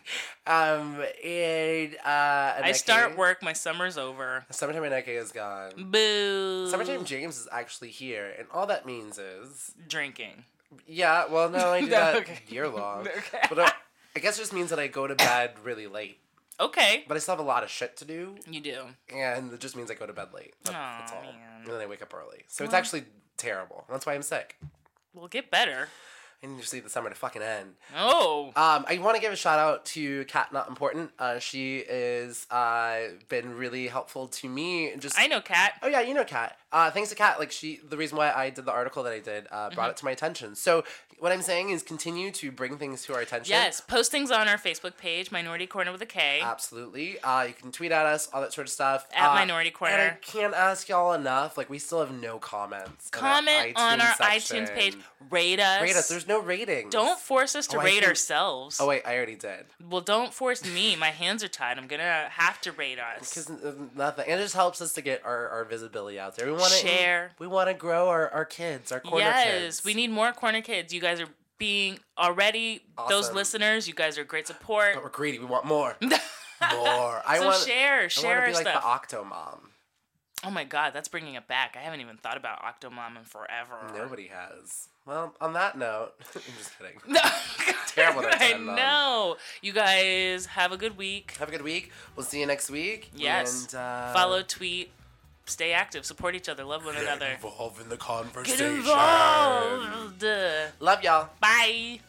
A: I
B: start work. My summer's over.
A: Summertime Aneke is gone.
B: Boo.
A: Summertime James is actually here, and all that means is...
B: drinking.
A: Yeah, well, no, I do that year long.
B: Okay.
A: But I guess it just means that I go to bed really late.
B: Okay.
A: But I still have a lot of shit to do.
B: You do.
A: And it just means I go to bed late. That's all.
B: Man.
A: And then I wake up early. So it's actually terrible. That's why I'm sick.
B: We'll get better.
A: I need to see the summer to fucking end.
B: Oh.
A: I want to give a shout out to Kat Not Important. She is been really helpful to me.
B: I know Kat.
A: Oh yeah, you know Kat. Thanks to Kat, like the reason why I did the article that I did brought it to my attention. So what I'm saying is continue to bring things to our attention.
B: Yes, post things on our Facebook page, Minority Corner with a K.
A: Absolutely. You can tweet at us, all that sort of stuff.
B: At Minority Corner.
A: And I can't ask y'all enough. Like, we still have no comments.
B: Comment on our iTunes page. Rate us.
A: Rate us. There's no ratings.
B: Don't force us to rate ourselves.
A: Oh, wait, I already did.
B: Well, don't force me. My hands are tied. I'm going to have to rate us.
A: Because nothing. And it just helps us to get our visibility out there. We want to
B: share.
A: We want to grow our kids, our corner kids.
B: Yes, we need more corner kids. You guys are being already awesome. Those listeners. You guys are great support.
A: But we're greedy. We want more. More.
B: I want to
A: share
B: our
A: like
B: stuff.
A: The Octomom.
B: Oh my God, that's bringing it back. I haven't even thought about Octomom in forever.
A: Nobody has. Well, on that note, I'm just kidding. No. Terrible note to end on.
B: I know. You guys have a good week.
A: Have a good week. We'll see you next week.
B: Yes. And, follow, tweet, stay active, support each other, love one another.
A: Get involved in the conversation.
B: Get involved.
A: Love y'all.
B: Bye.